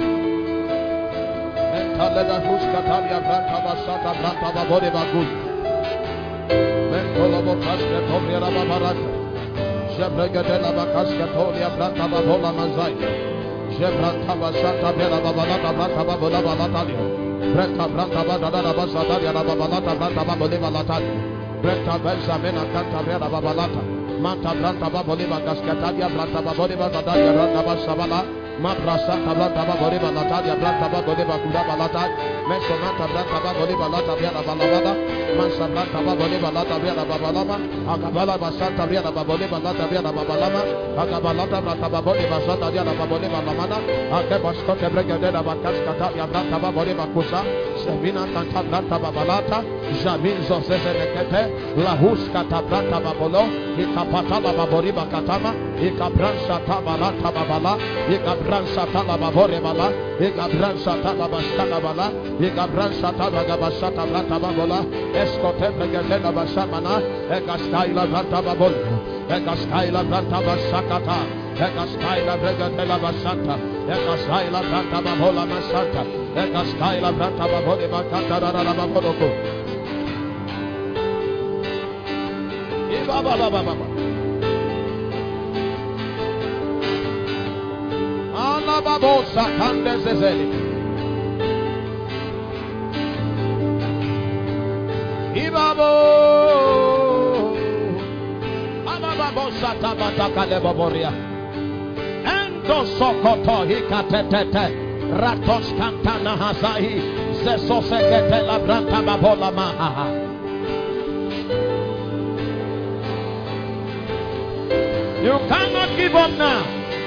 Mentaleda huskatalia branta basata branta babode bagul. Mentolo bokaske tobiera babarata. Jebregadela bakaske tolia branta babola mazai. Jebranta basata bela babalata branta babola balatalia. Branta branta badada basatalia babalata branta babole balatalia. Branta Benjamin Akanta Brada Babalata, Manta Branta Baboliba Gaskatadia, Branta Baboliba Nadadia, Branta Basabala, Mabrasa Branta Baboliba Natadia, Branta Baboliba Kudabalata, Mesomanta Branta Baboliba Lata Biana Balabada, Mansa Branta Baboliba Lata Biana Babalama, Akabala Basanta Biana Baboliba Lata Biana Babalama, Akabalata Branta Baboliba Santa Diana Baboliba Lamana, Akabaskote Bregadena Bakaskatadia, Branta Baboliba Kusa, Sevina Kanta Branta Babalata, Jamin Zosezekete, La Huskata Branta Babolo, Ikapatala Baboriba Katama, Ikabransa Tabalata Babala, Ikabransa Talababore Bala, Ikabransa Talabastana Bala, Ikabransa Talabasata Branta Babola, Escote Bregadena Basamana, Ekaskaila Branta Babol, Ekaskaila Branta Basakata, Ekaskaila Bregadena Basanta, Ekaskaila Branta Babola Masanta, Ekaskaila Branta Babole Bakata Babodoko. Anababo Sakande Zezeli Ibabo Anababo Satabata Kaleboboria Endo Sokoto Hikatetete Ratos Kantana Hazahi Zesosekete La Branta Babola Maha. You cannot give up now.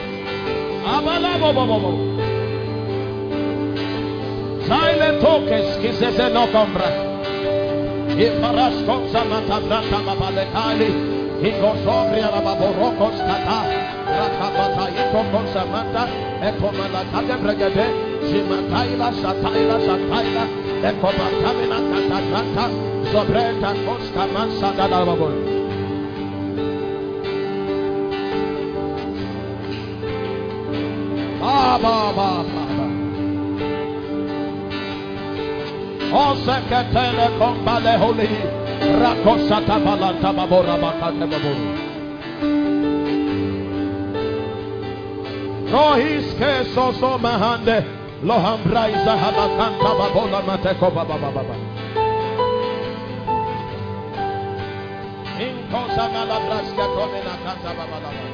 Silent tokens, kisese no compra. Iparas cosa matabrata babalekali. Ikosobria baborokos kata. Rakabata iko consamata. Ekomala kade bregade. Jimataila sataila. Ekobatamina katabrata. Zobreta koska mansa dadababol. Oseketele kombale holi rakosata balanta babora bakate baburu rohiske soso mahande lohambraiza halakanta babola mateko baba inkosa malabraska komena kanta babalaba.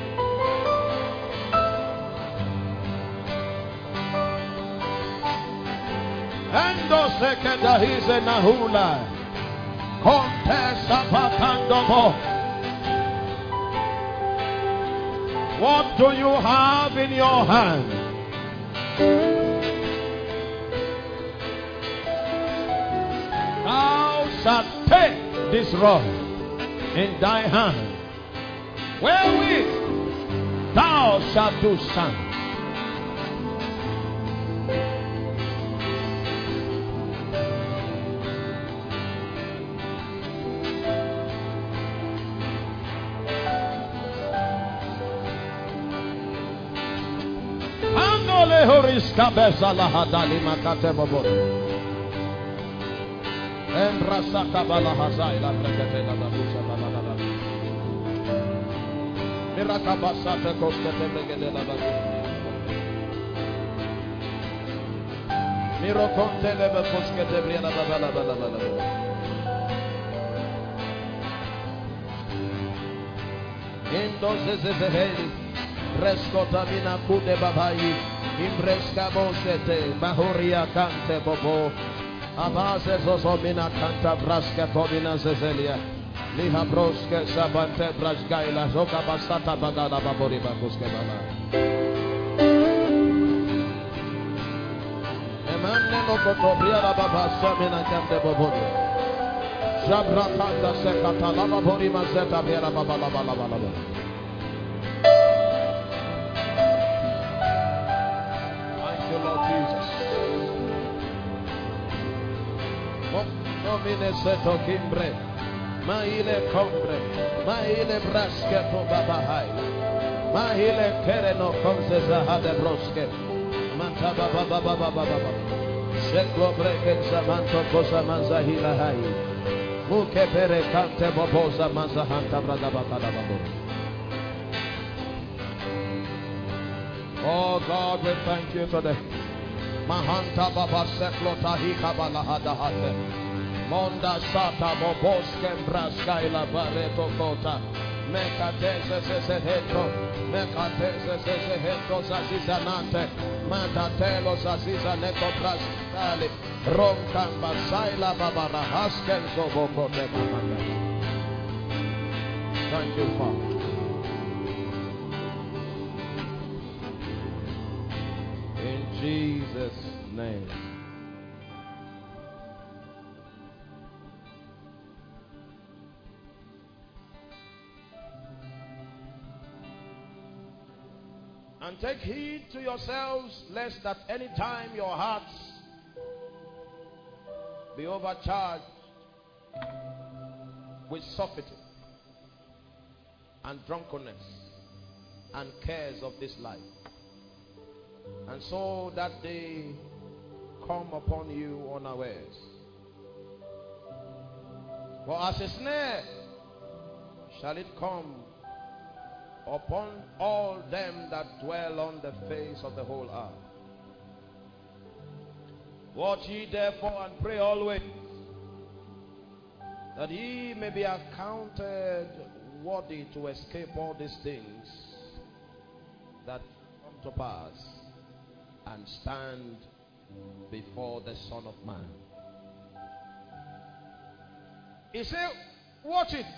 Endo sekeda hize nahula kontesa patandobo. What do you have in your hand? Thou shalt take this rod in thy hand, wherewith thou shalt do something. Horiska bezala hadali makate bobo. Embrasaka bala hazai la brekete la babusa bala bala. Miraka basate koskete bregede la babu. Miro konte lebe koskete briana bala bala bala. Entonces ese heli rescotamina kude babai. Imbreska bosete bahoria kante bobo abase zosomina kanta braska tobina zezelia liha broske sabante brasgaila zoka basata bagala babori bakuske bala emanne mokotobria la baba samina kante bobo jabrakanda sekata la babori mazeta bera baba la bala bala. mine seto kimbre. Maile kombre. Maile braske to babahai. Maile kereno konse zahade broske. Manta baba baba baba baba. Sheklo breke zamanto kosa manzahila hai. Muke pere kante boboza manzahanta brada bakada babo. Oh God, we thank you today. Mahanta baba seklo tahika balahada hate. Monda sata boboske braska ila bareto kota. Mekateze seseheto. Mekateze seseheto zazizanante. Matatelo zaziza neko braskali. Ronkamba saila babara hasken zoboko te mamanda. Thank you, Father. In Jesus' name. And take heed to yourselves, lest at any time your hearts be overcharged with surfeiting and drunkenness and cares of this life. And so that day come upon you unawares. For as a snare shall it come upon all them that dwell on the face of the whole earth. Watch ye therefore and pray always, that ye may be accounted worthy to escape all these things that come to pass, and stand before the Son of Man. He said, watch it,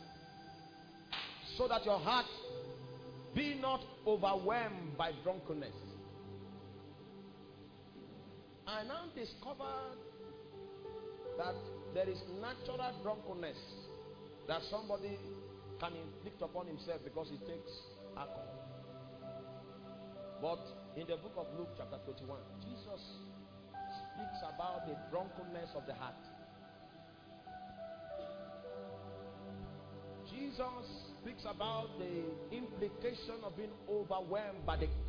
so that your heart be not overwhelmed by drunkenness. I now discovered that there is natural drunkenness that somebody can inflict upon himself because he takes alcohol. But in the book of Luke chapter 21, Jesus speaks about the drunkenness of the heart. Jesus speaks about the implication of being overwhelmed by the